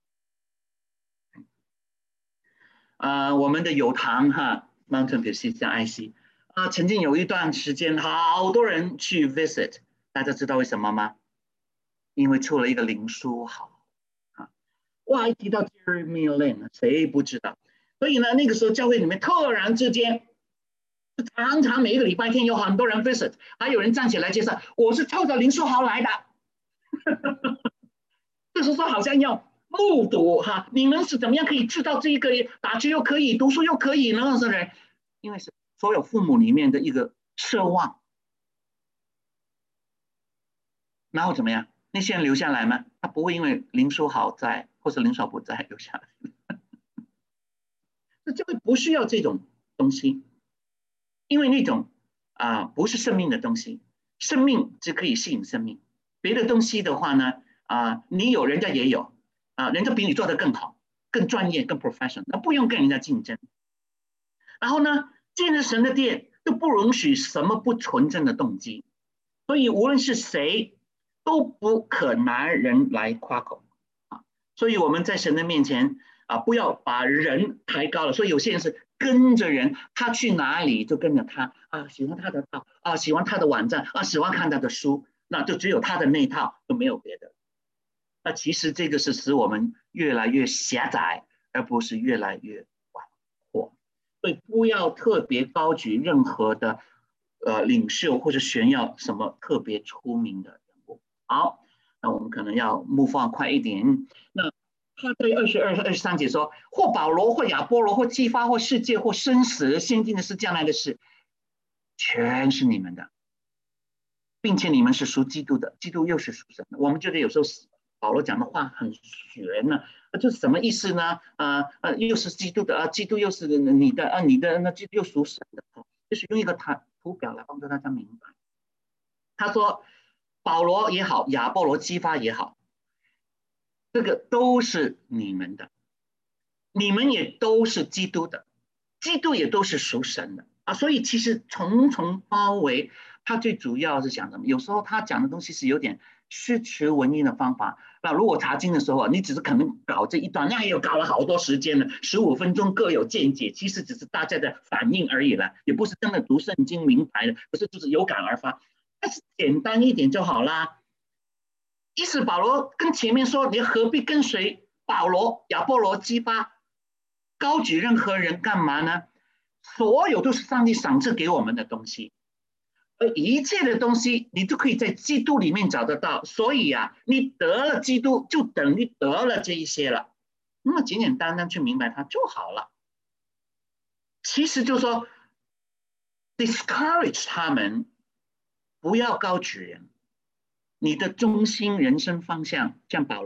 呃，我们的有堂哈 ，Mountain View 西向 I C 啊，曾经有一段时间，好多人去 visit， 大家知道为什么吗？因为出了一个林书豪啊，哇，一提到 Jeremy Lin， 谁不知道？所以呢，那个时候教会里面突然之间，常常每一个礼拜天有很多人 visit， 还有人站起来介绍，我是凑着林书豪来的，就是说好像要目睹哈，你们是怎么样可以知道这一个打球又可以，读书又可以呢？是人，因为是所有父母里面的一个奢望，然后怎么样？那些人留下来吗？他不会因为林书豪在或是林书豪不在留下来，那这个不需要这种东西，因为那种啊、呃、不是生命的东西，生命只可以吸引生命，别的东西的话呢啊、呃、你有人家也有啊、呃，人家比你做得更好、更专业、更 professional， 那不用跟人家竞争。然后呢，建了神的殿都不容许什么不纯正的动机，所以无论是谁都不可拿人来夸口啊。所以我们在神的面前啊，不要把人抬高了。所以有些人是跟着人，他去哪里就跟着他啊，喜欢他的道啊，喜欢他的网站啊，喜欢看他的书，那就只有他的那一套，就没有别的。那其实这个是使我们越来越狭窄，而不是越来越广阔。所以不要特别高举任何的呃领袖或者炫耀什么特别出名的人物。好，那我们可能要目放快一点。那他在二十二、二十三节说，或保罗，或亚波罗，或激发，或世界，或生死，先进的事，将来的事，全是你们的，并且你们是属基督的，基督又是属神的。我们觉得有时候保罗讲的话很玄呢、啊，这是什么意思呢？啊呃，又是基督的啊，基督又是你的啊，你的那基督又属神的，就是用一个图图表来帮助大家明白。他说，保罗也好，亚波罗激发也好，这个都是你们的，你们也都是基督的，基督也都是属神的啊。所以其实重重包围，他最主要是讲什么？有时候他讲的东西是有点诗词文音的方法。那如果查经的时候，你只是可能搞这一段，那也搞了好多时间了，十五分钟各有见解，其实只是大家的反应而已了，也不是真的读圣经明白的，可是就是有感而发。但是简单一点就好啦。意思保罗跟前面说，你何必跟随保罗、亚波罗、基巴，高举任何人干嘛呢？所有都是上帝赏赐给我们的东西，而一切的东西你都可以在基督里面找得到。所以啊，你得了基督，就等于得了这一些了。那么简简单单去明白它就好了。其实就说 discourage 他们，不要高举人。你的中心人生方向，像保罗，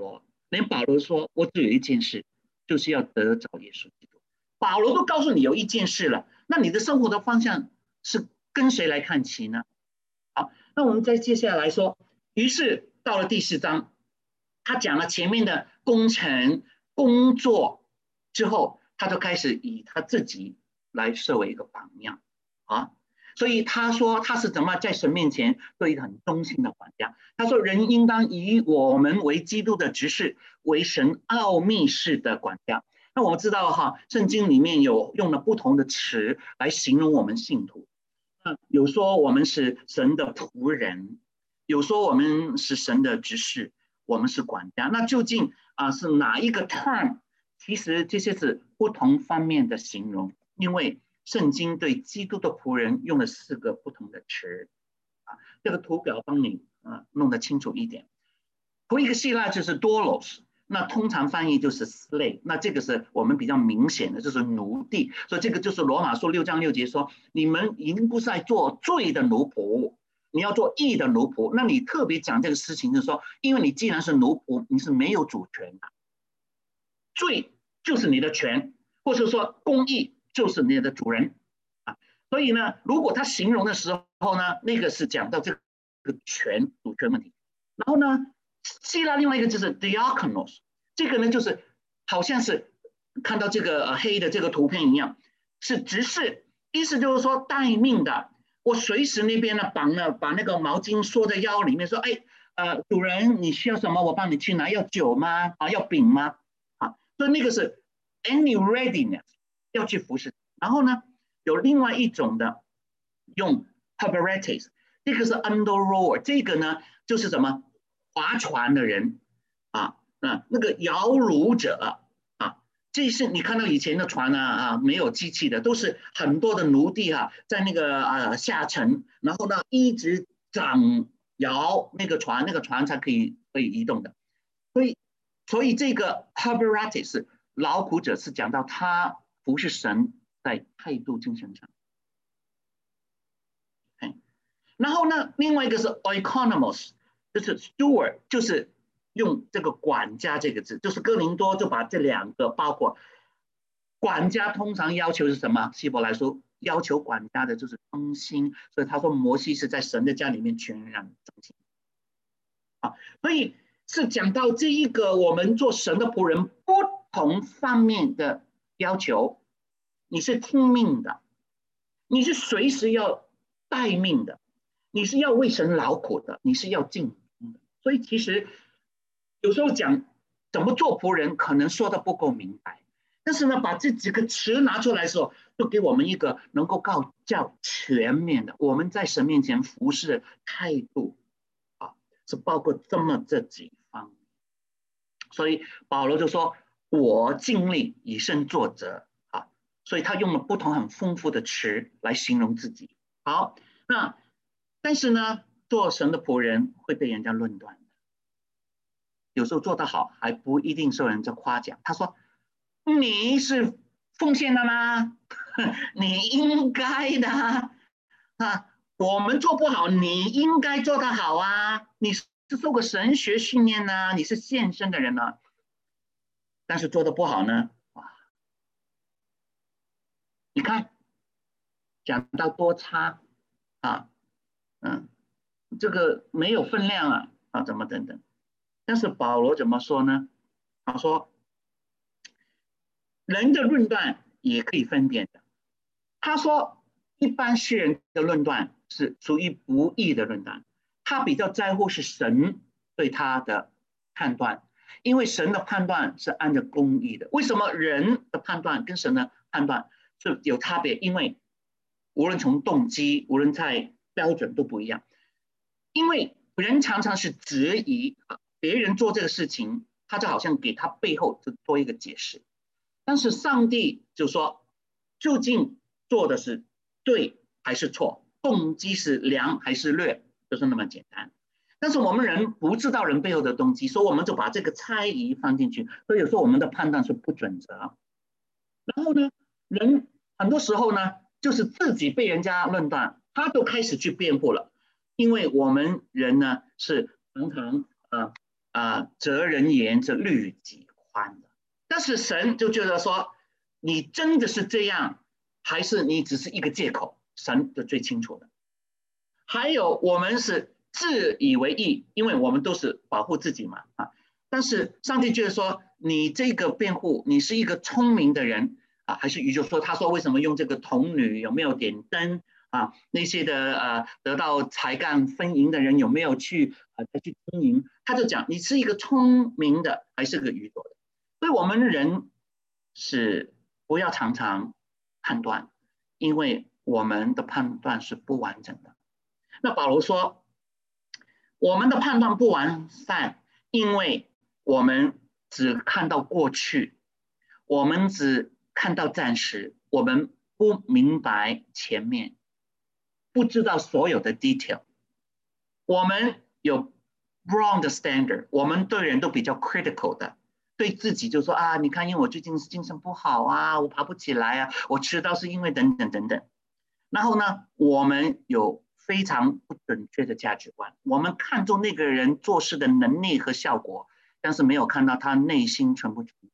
连保罗说，我只有一件事，就是要得着耶稣基督。保罗都告诉你有一件事了，那你的生活的方向是跟谁来看齐呢？好，那我们再接下来说，于是到了第四章，他讲了前面的工程工作之后，他就开始以他自己来设为一个榜样啊。所以他说他是怎么在神面前做一个很忠心的管家。他说人应当以我们为基督的执事，为神奥秘式的管家。那我们知道哈，圣经里面有用了不同的词来形容我们信徒。有说我们是神的仆人，有说我们是神的执事，我们是管家。那究竟啊是哪一个 term？ 其实这些是不同方面的形容，因为圣经对基督的仆人用了四个不同的词啊。这个图表帮你啊弄得清楚一点。头一个希腊就是 doulos， 那通常翻译就是 slave， 那这个是我们比较明显的，就是奴隶。所以这个就是罗马书六章六节说，你们已经不是在做罪的奴仆，你要做义的奴仆。那你特别讲这个事情，就是说，因为你既然是奴仆，你是没有主权的，罪就是你的权，或者说公义就是你的主人啊。所以呢，如果他形容的时候呢，那个是讲到这个权主权问题。然后呢，希腊另外一个就是 diakonos， 这个呢就是好像是看到这个黑的这个图片一样，是执事，意思就是说待命的。我随时那边呢绑了，把那个毛巾缩在腰里面，说，哎，呃，主人你需要什么，我帮你去拿，要酒吗？啊，要饼吗？啊，所以那个是 any readiness 要去服侍。然后呢，有另外一种的用 haberates， 这个是 under rower， 这个呢就是什么？划船的人啊，啊，那个摇橹者啊，这是你看到以前的船啊啊，没有机器的，都是很多的奴隶啊，在那个啊下沉，然后呢一直掌摇那个船，那个船才可以可以移动的。所以，所以这个 haberates 劳苦者是讲到他服侍神在态度精神上。然后呢，另外一个是 oikonomos。就是 steward， 就是用这个管家这个字，就是哥林多就把这两个包括。管家通常要求是什么？希伯来书要求管家的就是忠心，所以他说摩西是在神的家里面全然忠心啊。所以是讲到这一个我们做神的仆人不同方面的要求，你是听命的，你是随时要待命的，你是要为神劳苦的，你是要尽忠的。所以其实有时候讲怎么做仆人，可能说的不够明白，但是呢，把这几个词拿出来的时候，就给我们一个能够告较全面的我们在神面前服侍的态度啊，是包括这么这几方面。所以保罗就说：“我尽力以身作则啊。”所以他用了不同很丰富的词来形容自己。好，那但是呢，做神的仆人会被人家论断的，有时候做得好还不一定受人家夸奖。他说：“你是奉献的吗？你应该的啊！我们做不好，你应该做得好啊！你是受过神学训练呢、啊，你是献身的人呢、啊。但是做得不好呢，哇！你看，讲到多差啊，嗯，这个没有分量啊，啊，怎么等等？但是保罗怎么说呢？他说，人的论断也可以分辨的。他说，一般世人的论断是属于不义的论断，他比较在乎是神对他的判断，因为神的判断是按照公义的。为什么人的判断跟神的判断是有差别？因为无论从动机，无论在标准都不一样。因为人常常是质疑别人做这个事情，他就好像给他背后就多一个解释。但是上帝就说，究竟做的是对还是错，动机是良还是劣，就是那么简单。但是我们人不知道人背后的动机，所以我们就把这个猜疑放进去，所以有时候我们的判断是不准则。然后呢，人很多时候呢，就是自己被人家论断，他就开始去辩护了。因为我们人呢是常常呃啊、呃，责人严，则律己宽的。但是神就觉得说，你真的是这样，还是你只是一个借口？神就最清楚的。还有，我们是自以为意，因为我们都是保护自己嘛啊。但是上帝觉得说，你这个辩护，你是一个聪明的人啊，还是愚就说，他说为什么用这个童女，有没有点灯啊？那些的呃得到才干分银的人有没有去啊再去经营？他就讲，你是一个聪明的，还是个愚拙的？所以我们人是不要常常判断，因为我们的判断是不完整的。那保罗说，我们的判断不完善，因为我们只看到过去，我们只看到暂时，我们不明白前面，不知道所有的 detail。我们有 wrong 的 standard，我们对人都比较 critical 的，对自己就说啊，你看，因为我最近精神不好啊，我爬不起来啊，我迟到是因为等等等等。然后呢，我们有非常不准确的价值观，我们看重那个人做事的能力和效果，但是没有看到他内心纯不纯正，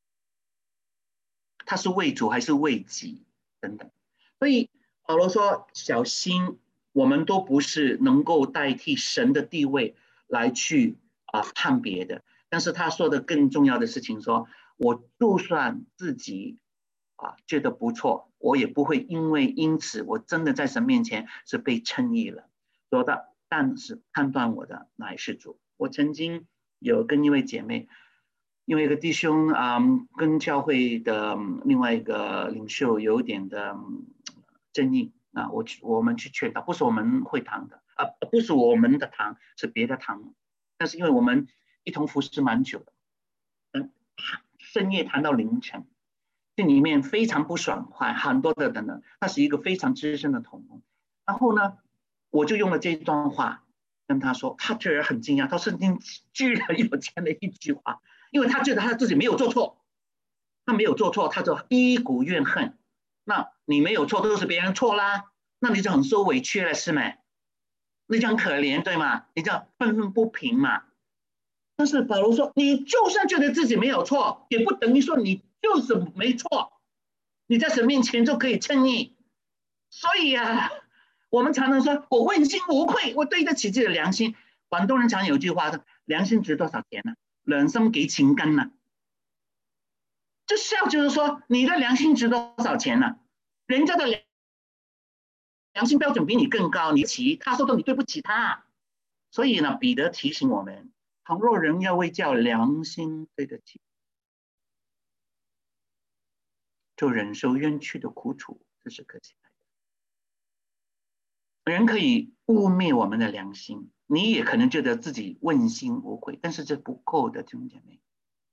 他是为主还是为己等等。所以保罗说，小心，我们都不是能够代替神的地位来去啊、呃、判别的。但是他说的更重要的事情说，我就算自己啊觉得不错，我也不会因为因此我真的在神面前是被称义了。说的，但是判断我的乃是主。我曾经有跟一位姐妹，因为一个弟兄啊、嗯，跟教会的另外一个领袖有点的、嗯、争议啊，我去我们去劝导，不是我们会堂的啊，不是我们的堂，是别的堂，但是因为我们一同服侍蛮久的，嗯，深夜谈到凌晨。这里面非常不爽快，很多的等等，他是一个非常资深的同工。然后呢，我就用了这一段话跟他说，他觉得很惊讶，他圣经居然有这样的一句话，因为他觉得他自己没有做错，他没有做错，他就一股怨恨。那你没有错，都是别人错啦，那你就很受委屈了，是吗？你就很可怜，对吗？你就愤愤不平嘛。但是保罗说，你就算觉得自己没有错，也不等于说你就是没错，你在神面前就可以称义。所以啊，我们常常说我问心无愧，我对得起自己的良心。广东人常有句话说，良心值多少钱呢、啊？良心几錢斤呢？这笑就是说，你的良心值多少钱呢、啊？人家的良心标准比你更高，你起他说的你对不起他。所以呢，彼得提醒我们，倘若人要为叫良心对得起，就忍受冤屈的苦楚，这是可喜来的。人可以污蔑我们的良心，你也可能觉得自己问心无愧，但是这不够的，弟兄姐妹。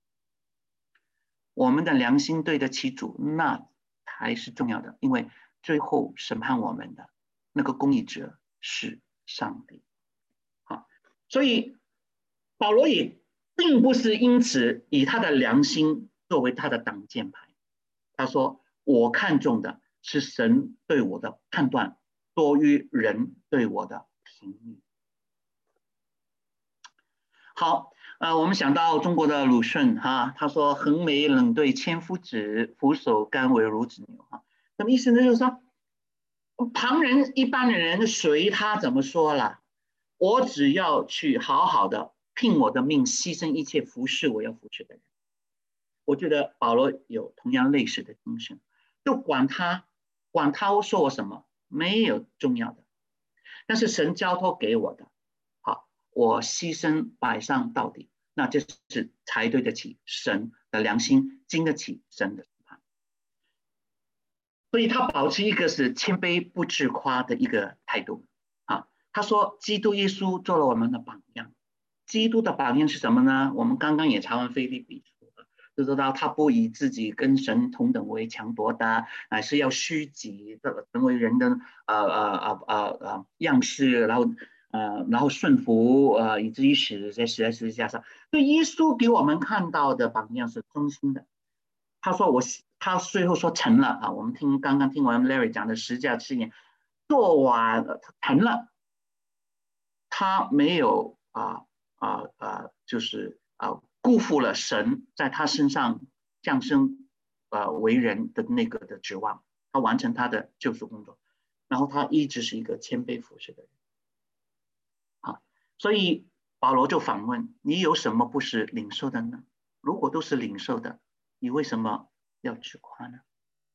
我们的良心对得起主，那才是重要的，因为最后审判我们的那个公义者是上帝。好，所以保罗也并不是因此以他的良心作为他的挡箭牌。他说：“我看重的是神对我的判断，多于人对我的评语。”好，呃，我们想到中国的鲁迅哈，他说：“横眉冷对千夫指，俯首甘为孺子牛。”哈，什么意思呢？就是说，旁人一般的人随他怎么说了，我只要去好好的拼我的命，牺牲一切服侍我要服侍的人。我觉得保罗有同样类似的精神，就管他管他说我什么，没有重要的，但是神交托给我的，好，我牺牲摆上到底，那这是才对得起神的良心，经得起神的审判。所以他保持一个是谦卑不自夸的一个态度啊。他说，基督耶稣做了我们的榜样。基督的榜样是什么呢？我们刚刚也查完腓立比书了，就知道他不以自己跟神同等为强夺的，乃是要虚己，成为人的呃呃呃呃呃样式，然后呃然后顺服呃以至于死在死在十字架上。对耶稣给我们看到的榜样是忠心的。他说我他最后说成了啊，我们听刚刚听完 Larry 讲的十架七言，做完成了，他没有啊啊啊就是啊辜负了神在他身上降生呃为人的那个的指望，他完成他的救赎工作，然后他一直是一个谦卑服侍的人。啊，所以保罗就反问：你有什么不是领受的呢？如果都是领受的，你为什么要自夸呢？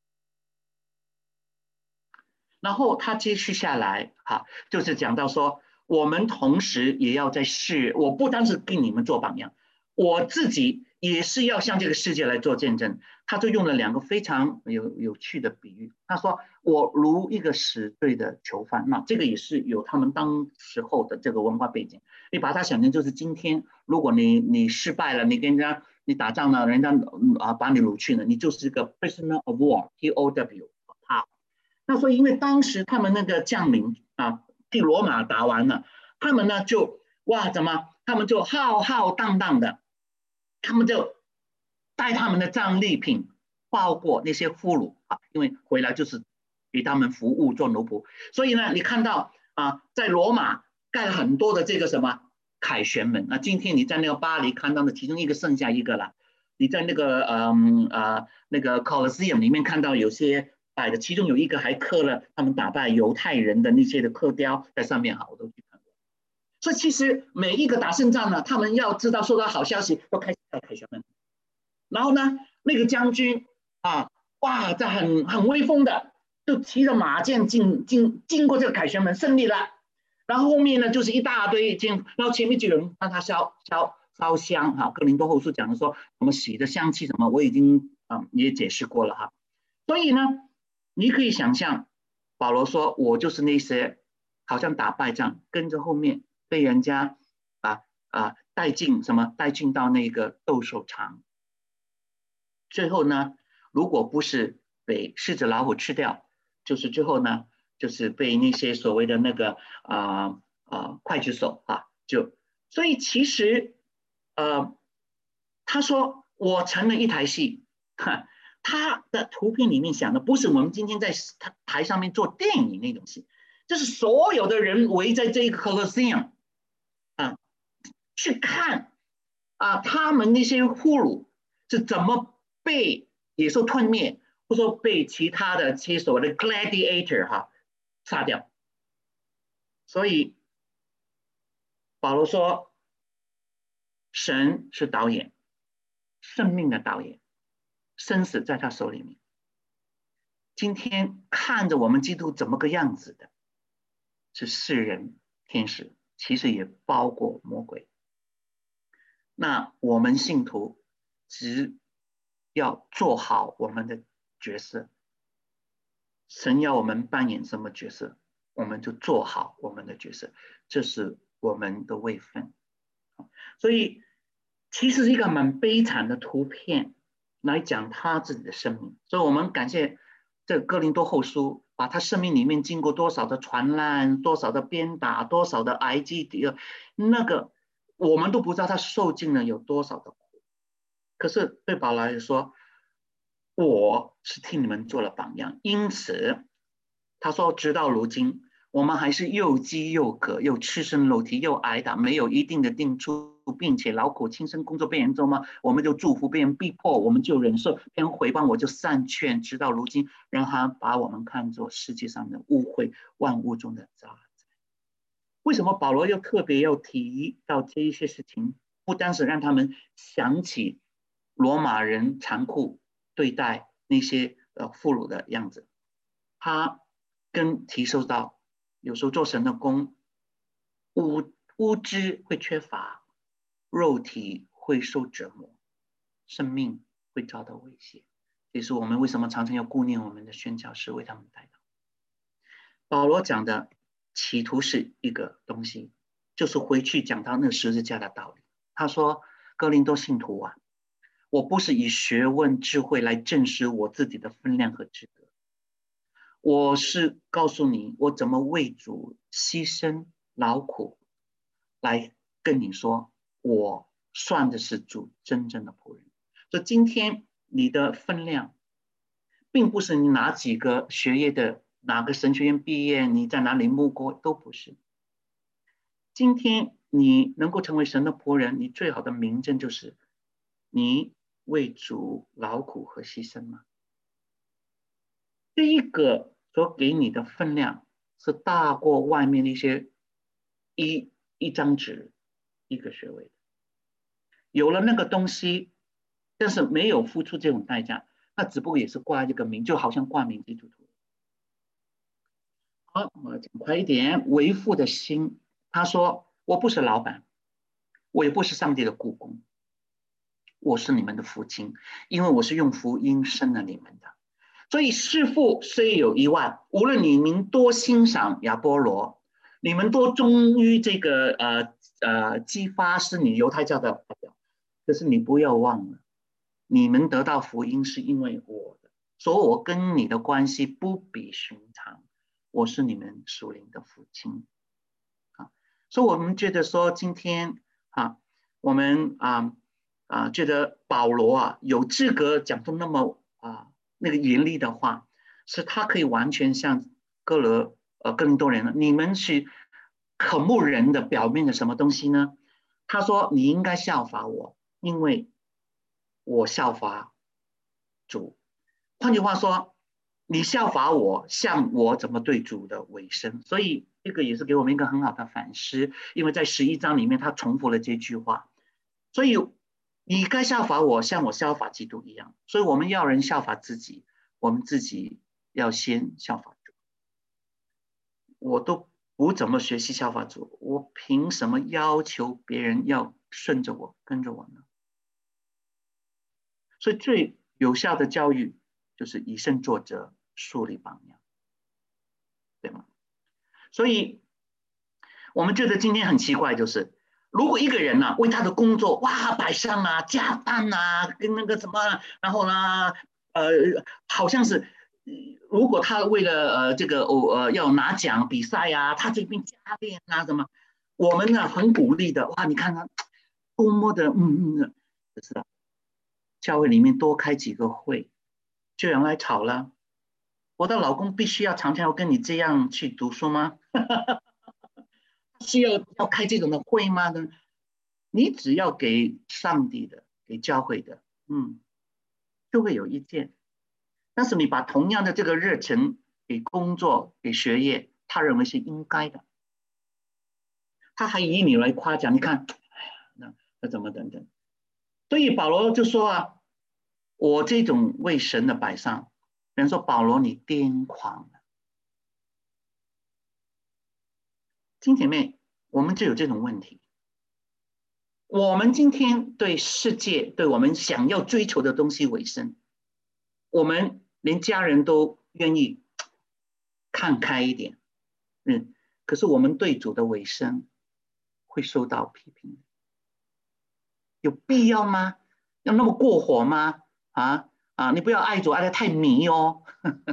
然后他接续下来，哈，就是讲到说，我们同时也要在世，我不单是给你们做榜样，我自己也是要向这个世界来做见证。他就用了两个非常有有趣的比喻。他说：我如一个死罪的囚犯，那这个也是有他们当时候的这个文化背景。你把它想成就是今天，如果你你失败了，你跟人家你打仗了，人家啊把你掳去了，你就是一个 prisoner of war，P O W。那所以，因为当时他们那个将领啊，替罗马打完了，他们呢就哇，怎么？他们就浩浩荡荡的，他们就带他们的战利品，包括那些俘虏啊，因为回来就是给他们服务做奴仆。所以呢，你看到啊，在罗马盖了很多的这个什么凯旋门啊，今天你在那个巴黎看到的其中一个剩下一个了。你在那个嗯呃那个 Colosseum 里面看到有些摆的，其中有一个还刻了他们打败犹太人的那些的刻雕在上面，哈，我都去看过。所以其实每一个打胜仗呢，他们要知道收到好消息，都开始盖凯旋门。然后呢，那个将军啊，哇，这很很威风的，就骑着马剑进进经过这个凯旋门，胜利了。然后后面呢，就是一大堆进，然后前面就有人让他烧烧烧香哈。哥林多后书讲的说什么喜的香气什么，我已经啊、嗯、也解释过了哈。所以呢，你可以想象，保罗说我就是那些好像打败仗，跟着后面被人家啊啊带进什么带进到那个斗兽场。最后呢，如果不是被狮子老虎吃掉，就是最后呢，就是被那些所谓的那个啊啊、呃呃、刽子手啊，就所以其实呃，他说我成了一台戏，哈，他的图片里面想的不是我们今天在台上面做电影那种戏，就是所有的人围在这个 Colosseum 啊去看啊他们那些俘虏是怎么被野兽吞灭，或者说被其他的这些所谓的 gladiator 哈杀掉。所以保罗说，神是导演，生命的导演，生死在他手里面。今天看着我们基督怎么个样子的，是世人、天使，其实也包括魔鬼。那我们信徒只要做好我们的角色，神要我们扮演什么角色，我们就做好我们的角色，这是我们的位分。所以其实是一个蛮悲惨的图片来讲他自己的生命。所以我们感谢这哥林多后书，把他生命里面经过多少的传烂，多少的鞭打，多少的挨击，那个我们都不知道他受尽了有多少的苦。可是对保罗来说，我是替你们做了榜样，因此他说直到如今我们还是又饥又渴，又赤身裸体，又挨打，没有一定的定处，并且劳苦亲身工作被人咒骂，我们就祝福；被人逼迫，我们就忍受；别人回谤，我就善劝。直到如今，让他把我们看作世界上的污秽，万物中的渣滓。为什么保罗又特别要提到这一些事情？不单是让他们想起罗马人残酷对待那些呃俘虏的样子，他更提受到有时候做神的工，物物质会缺乏，肉体会受折磨，生命会遭到威胁。这是我们为什么常常要顾念我们的宣教士，为他们代祷。保罗讲的企图是一个东西，就是回去讲到那十字架的道理。他说：哥林多信徒啊，我不是以学问智慧来证实我自己的分量和资格，我是告诉你我怎么为主牺牲劳苦，来跟你说我算的是主真正的仆人。所以今天你的分量并不是你哪几个学业的哪个神学院毕业，你在哪里牧过，都不是。今天你能够成为神的仆人，你最好的明证就是你为主劳苦和牺牲吗？这一个所给你的分量是大过外面的一些一一张纸一个学位的。有了那个东西，但是没有付出这种代价，那只不过也是挂一个名，就好像挂名基督徒。好，我讲快一点。为父的心，他说：“我不是老板，我也不是上帝的雇工，我是你们的父亲，因为我是用福音生了你们的。所以师父虽有一万，无论你们多欣赏亚波罗，你们多忠于这个呃呃激发是你犹太教的代表，可是你不要忘了，你们得到福音是因为我的，所以我跟你的关系不比寻常，我是你们属灵的父亲。”啊，所以我们觉得说今天啊，我们啊啊觉得保罗啊有资格讲出那么啊那个严厉的话，是他可以完全像哥罗呃哥林多人，你们是可牧人的表面的什么东西呢？他说你应该效法我，因为我效法主。换句话说，你效法我，像我怎么对主的委身。所以这个也是给我们一个很好的反思，因为在十一章里面他重复了这句话。所以你该效法我，像我效法基督一样。所以我们要人效法自己，我们自己要先效法主。我都不怎么学习效法主，我凭什么要求别人要顺着我、跟着我呢？所以最有效的教育就是以身作则，树立榜样，对吗？所以我们觉得今天很奇怪，就是如果一个人呢、啊、为他的工作哇摆上啊加班啊跟那个什么，然后呢呃好像是如果他为了呃这个哦呃要拿奖比赛啊，他这边加练啊什么，我们呢很鼓励的哇，你看他多么的嗯嗯，可是啊，教会里面多开几个会，就有人来吵了。我的老公必须要常常要跟你这样去读书吗？需要要开这种的会吗？你只要给上帝的，给教会的，嗯，就会有意见。但是你把同样的这个热忱给工作、给学业，他认为是应该的，他还以你来夸奖。你看，哎呀，那那怎么等等？所以保罗就说啊，我这种为神的摆上，人说保罗你癫狂了。亲姐妹，我们就有这种问题。我们今天对世界、对我们想要追求的东西委身，我们连家人都愿意看开一点，嗯，可是我们对主的委身会受到批评，有必要吗？要那么过火吗？啊啊，你不要爱主爱得太迷哦。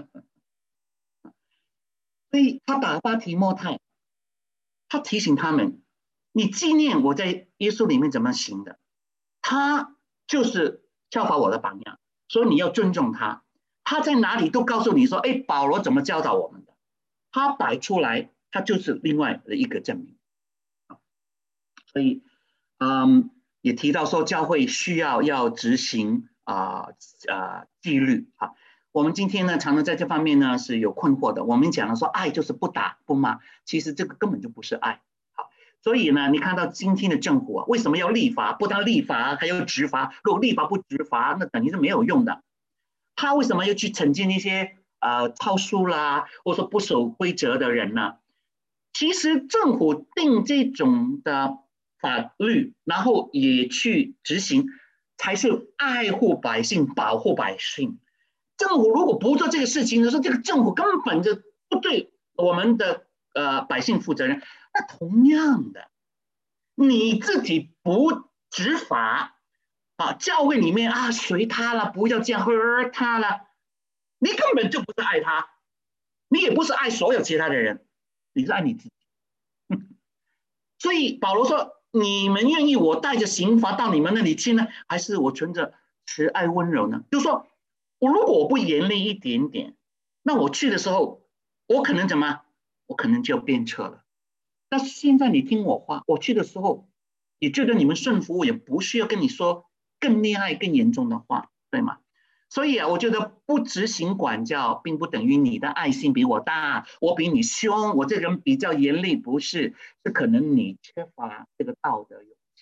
所以他打发提摩太，他提醒他们，你纪念我在耶稣里面怎么行的，他就是效法我的榜样，所以你要尊重他。他在哪里都告诉你说，哎，保罗怎么教导我们的，他摆出来，他就是另外的一个证明。所以，嗯，也提到说教会需要要执行啊啊纪律啊。我们今天呢，常常在这方面呢是有困惑的。我们讲了说，爱就是不打不骂，其实这个根本就不是爱。好，所以呢，你看到今天的政府啊，为什么要立法？不但立法，还要执法。如果立法不执法，那等于是没有用的。他为什么要去惩戒那些呃超速啦，或者说不守规则的人呢？其实政府定这种的法律，然后也去执行，才是爱护百姓、保护百姓。政府如果不做这个事情的时候，这个政府根本就不对我们的呃百姓负责任。那同样的，你自己不执法啊，教会里面啊随他了，不要这样喝他了，你根本就不是爱他，你也不是爱所有其他的人，你是爱你自己。所以保罗说：“你们愿意我带着刑罚到你们那里去呢，还是我存着慈爱温柔呢？”就是说，我如果我不严厉一点点，那我去的时候，我可能怎么？我可能就要鞭策了。 但是现在你听我话，我去的时候也觉得你们顺服我，也不需要跟你说更厉害、更严重的话，对吗？所以啊，我觉得不执行管教，并不等于你的爱心比我大，我比你凶，我这个人比较严厉，不是，是可能你缺乏这个道德勇气。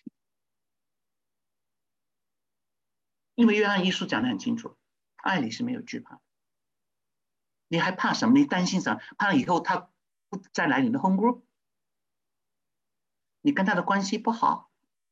因为约翰一书讲得很清楚，爱里是没有惧怕的。你还怕什么？你担心什么？怕以后他不再来你的 home group， 你跟他的关系不好，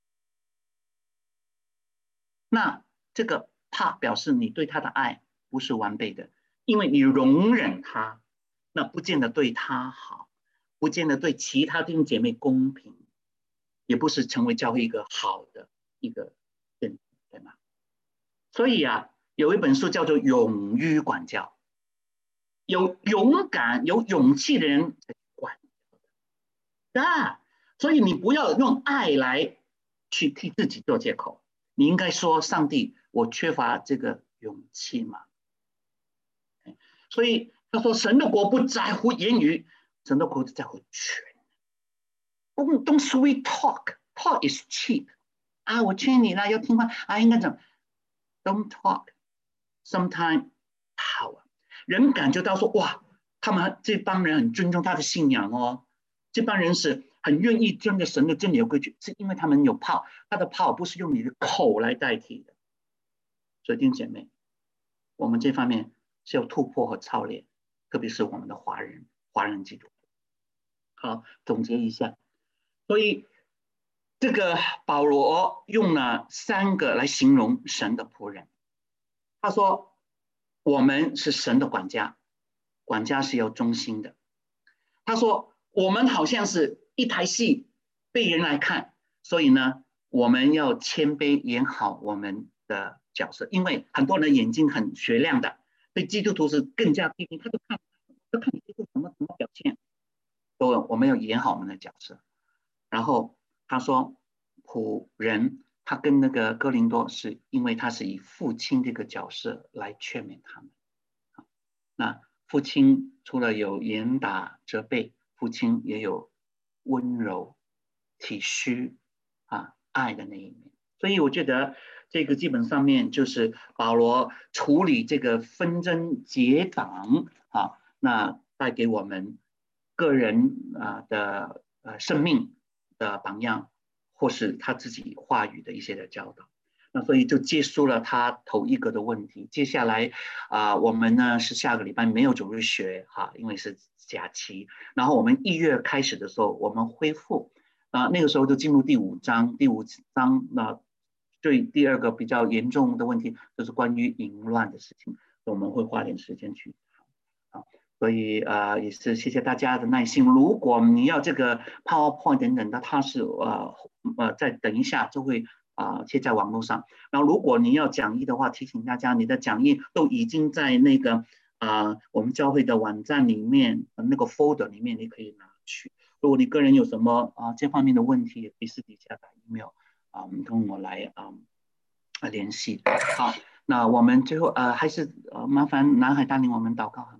那这个怕表示你对他的爱不是完备的，因为你容忍他，那不见得对他好，不见得对其他弟兄姐妹公平，也不是成为教会一个好的一个人，对吗？所以啊，有一本书叫做《勇于管教》，有勇敢、有勇气的人才管啊。所以你不要用爱来去替自己做借口，你应该说：上帝，我缺乏这个勇气嘛。所以他说，神的国不在乎言语，神的国在乎权。Don't don't sweet talk, talk is cheap。啊，我劝你了，要听话啊，应该怎么 ？Don't talk, sometimes power。人感觉到说，哇，他们这帮人很尊重他的信仰哦，这帮人是很愿意遵着神的真理和规矩，是因为他们有 power，他的 power 不是用你的口来代替的。所以弟兄姐妹，我们这方面是要突破和操练，特别是我们的华人华人基督徒。好，总结一下，所以这个保罗用了三个来形容神的仆人。他说，我们是神的管家，管家是要忠心的。他说，我们好像是一台戏被人来看，所以呢，我们要谦卑演好我们的角色，因为很多人眼睛很雪亮的，对基督徒是更加批评，他就看就看你这个什么什么表现，所以我们要演好我们的角色。然后他说，仆人他跟那个哥林多是因为他是以父亲这个角色来劝勉他们。那父亲除了有严打责备，父亲也有温柔体恤啊爱的那一面。所以我觉得这个基本上面就是保罗处理这个纷争结党啊，那带给我们个人啊的呃生命的榜样，或是他自己话语的一些的教导。那所以就结束了他头一个的问题。接下来啊、呃，我们呢是下个礼拜没有主日学哈，因为是假期。然后我们一月开始的时候，我们恢复啊、呃，那个时候就进入第五章。第五章那对第二个比较严重的问题就是关于淫乱的事情，我们会花点时间去啊。所以呃也是谢谢大家的耐心。如果你要这个 PowerPoint 等等的，它是呃呃再等一下就会。啊、呃，贴在网络上。然后，如果你要讲义的话，提醒大家，你的讲义都已经在那个啊、呃、我们教会的网站里面那个 folder 里面，你可以拿去。如果你个人有什么啊、呃、这方面的问题，也可以私底下打 email 啊、呃，我们跟我来啊、呃、联系。好，那我们最后呃还是呃麻烦南海带领我们祷告好吗？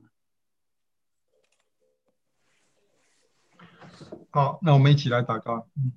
好，那我们一起来祷告。嗯，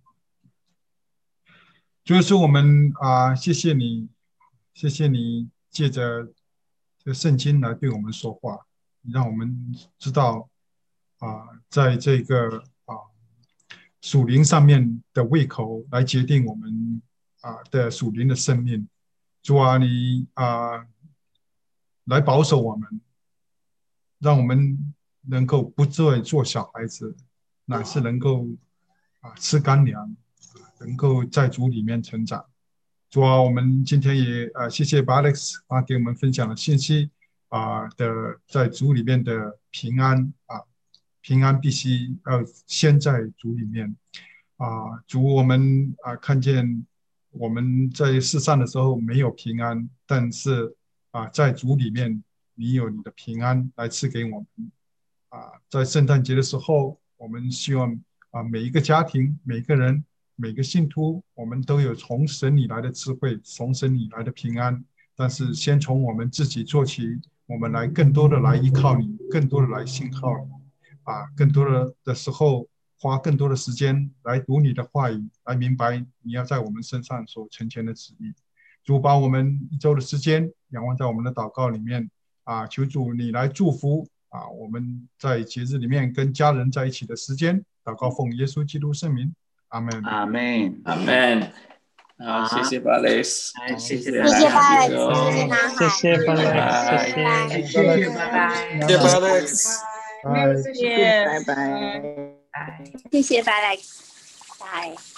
主耶稣，我们啊、呃，谢谢你，谢谢你借着这个圣经来对我们说话，让我们知道啊、呃，在这个啊、呃、属灵上面的胃口来决定我们啊、呃、的属灵的生命。主啊，你啊、呃、来保守我们，让我们能够不再做小孩子，乃是能够啊、呃、吃干粮，能够在主里面成长。主啊，我们今天也呃谢谢 Alex 啊给我们分享的信息啊、呃、的在主里面的平安啊，平安必须要先在主里面啊。主，我们啊看见我们在世上的时候没有平安，但是啊在主里面你有你的平安来赐给我们啊。在圣诞节的时候，我们希望啊每一个家庭每个人。每个信徒，我们都有从神里来的智慧，从神里来的平安。但是先从我们自己做起，我们来更多的来依靠你，更多的来信靠你。啊，更多的的时候花更多的时间来读你的话语，来明白你要在我们身上所成全的旨意。主，把我们一周的时间仰望在我们的祷告里面啊，求主你来祝福啊，我们在节日里面跟家人在一起的时间。祷告奉耶稣基督圣名，阿门。 阿门， 阿门。好，谢谢巴雷斯， 哎，谢谢谢大家， 谢谢巴莱斯， 谢谢谢谢男谢孩， 谢巴莱拜斯，谢拜谢。 谢谢拜拜， 谢谢巴雷斯。 拜。 谢谢，拜拜。 谢谢巴莱斯，拜。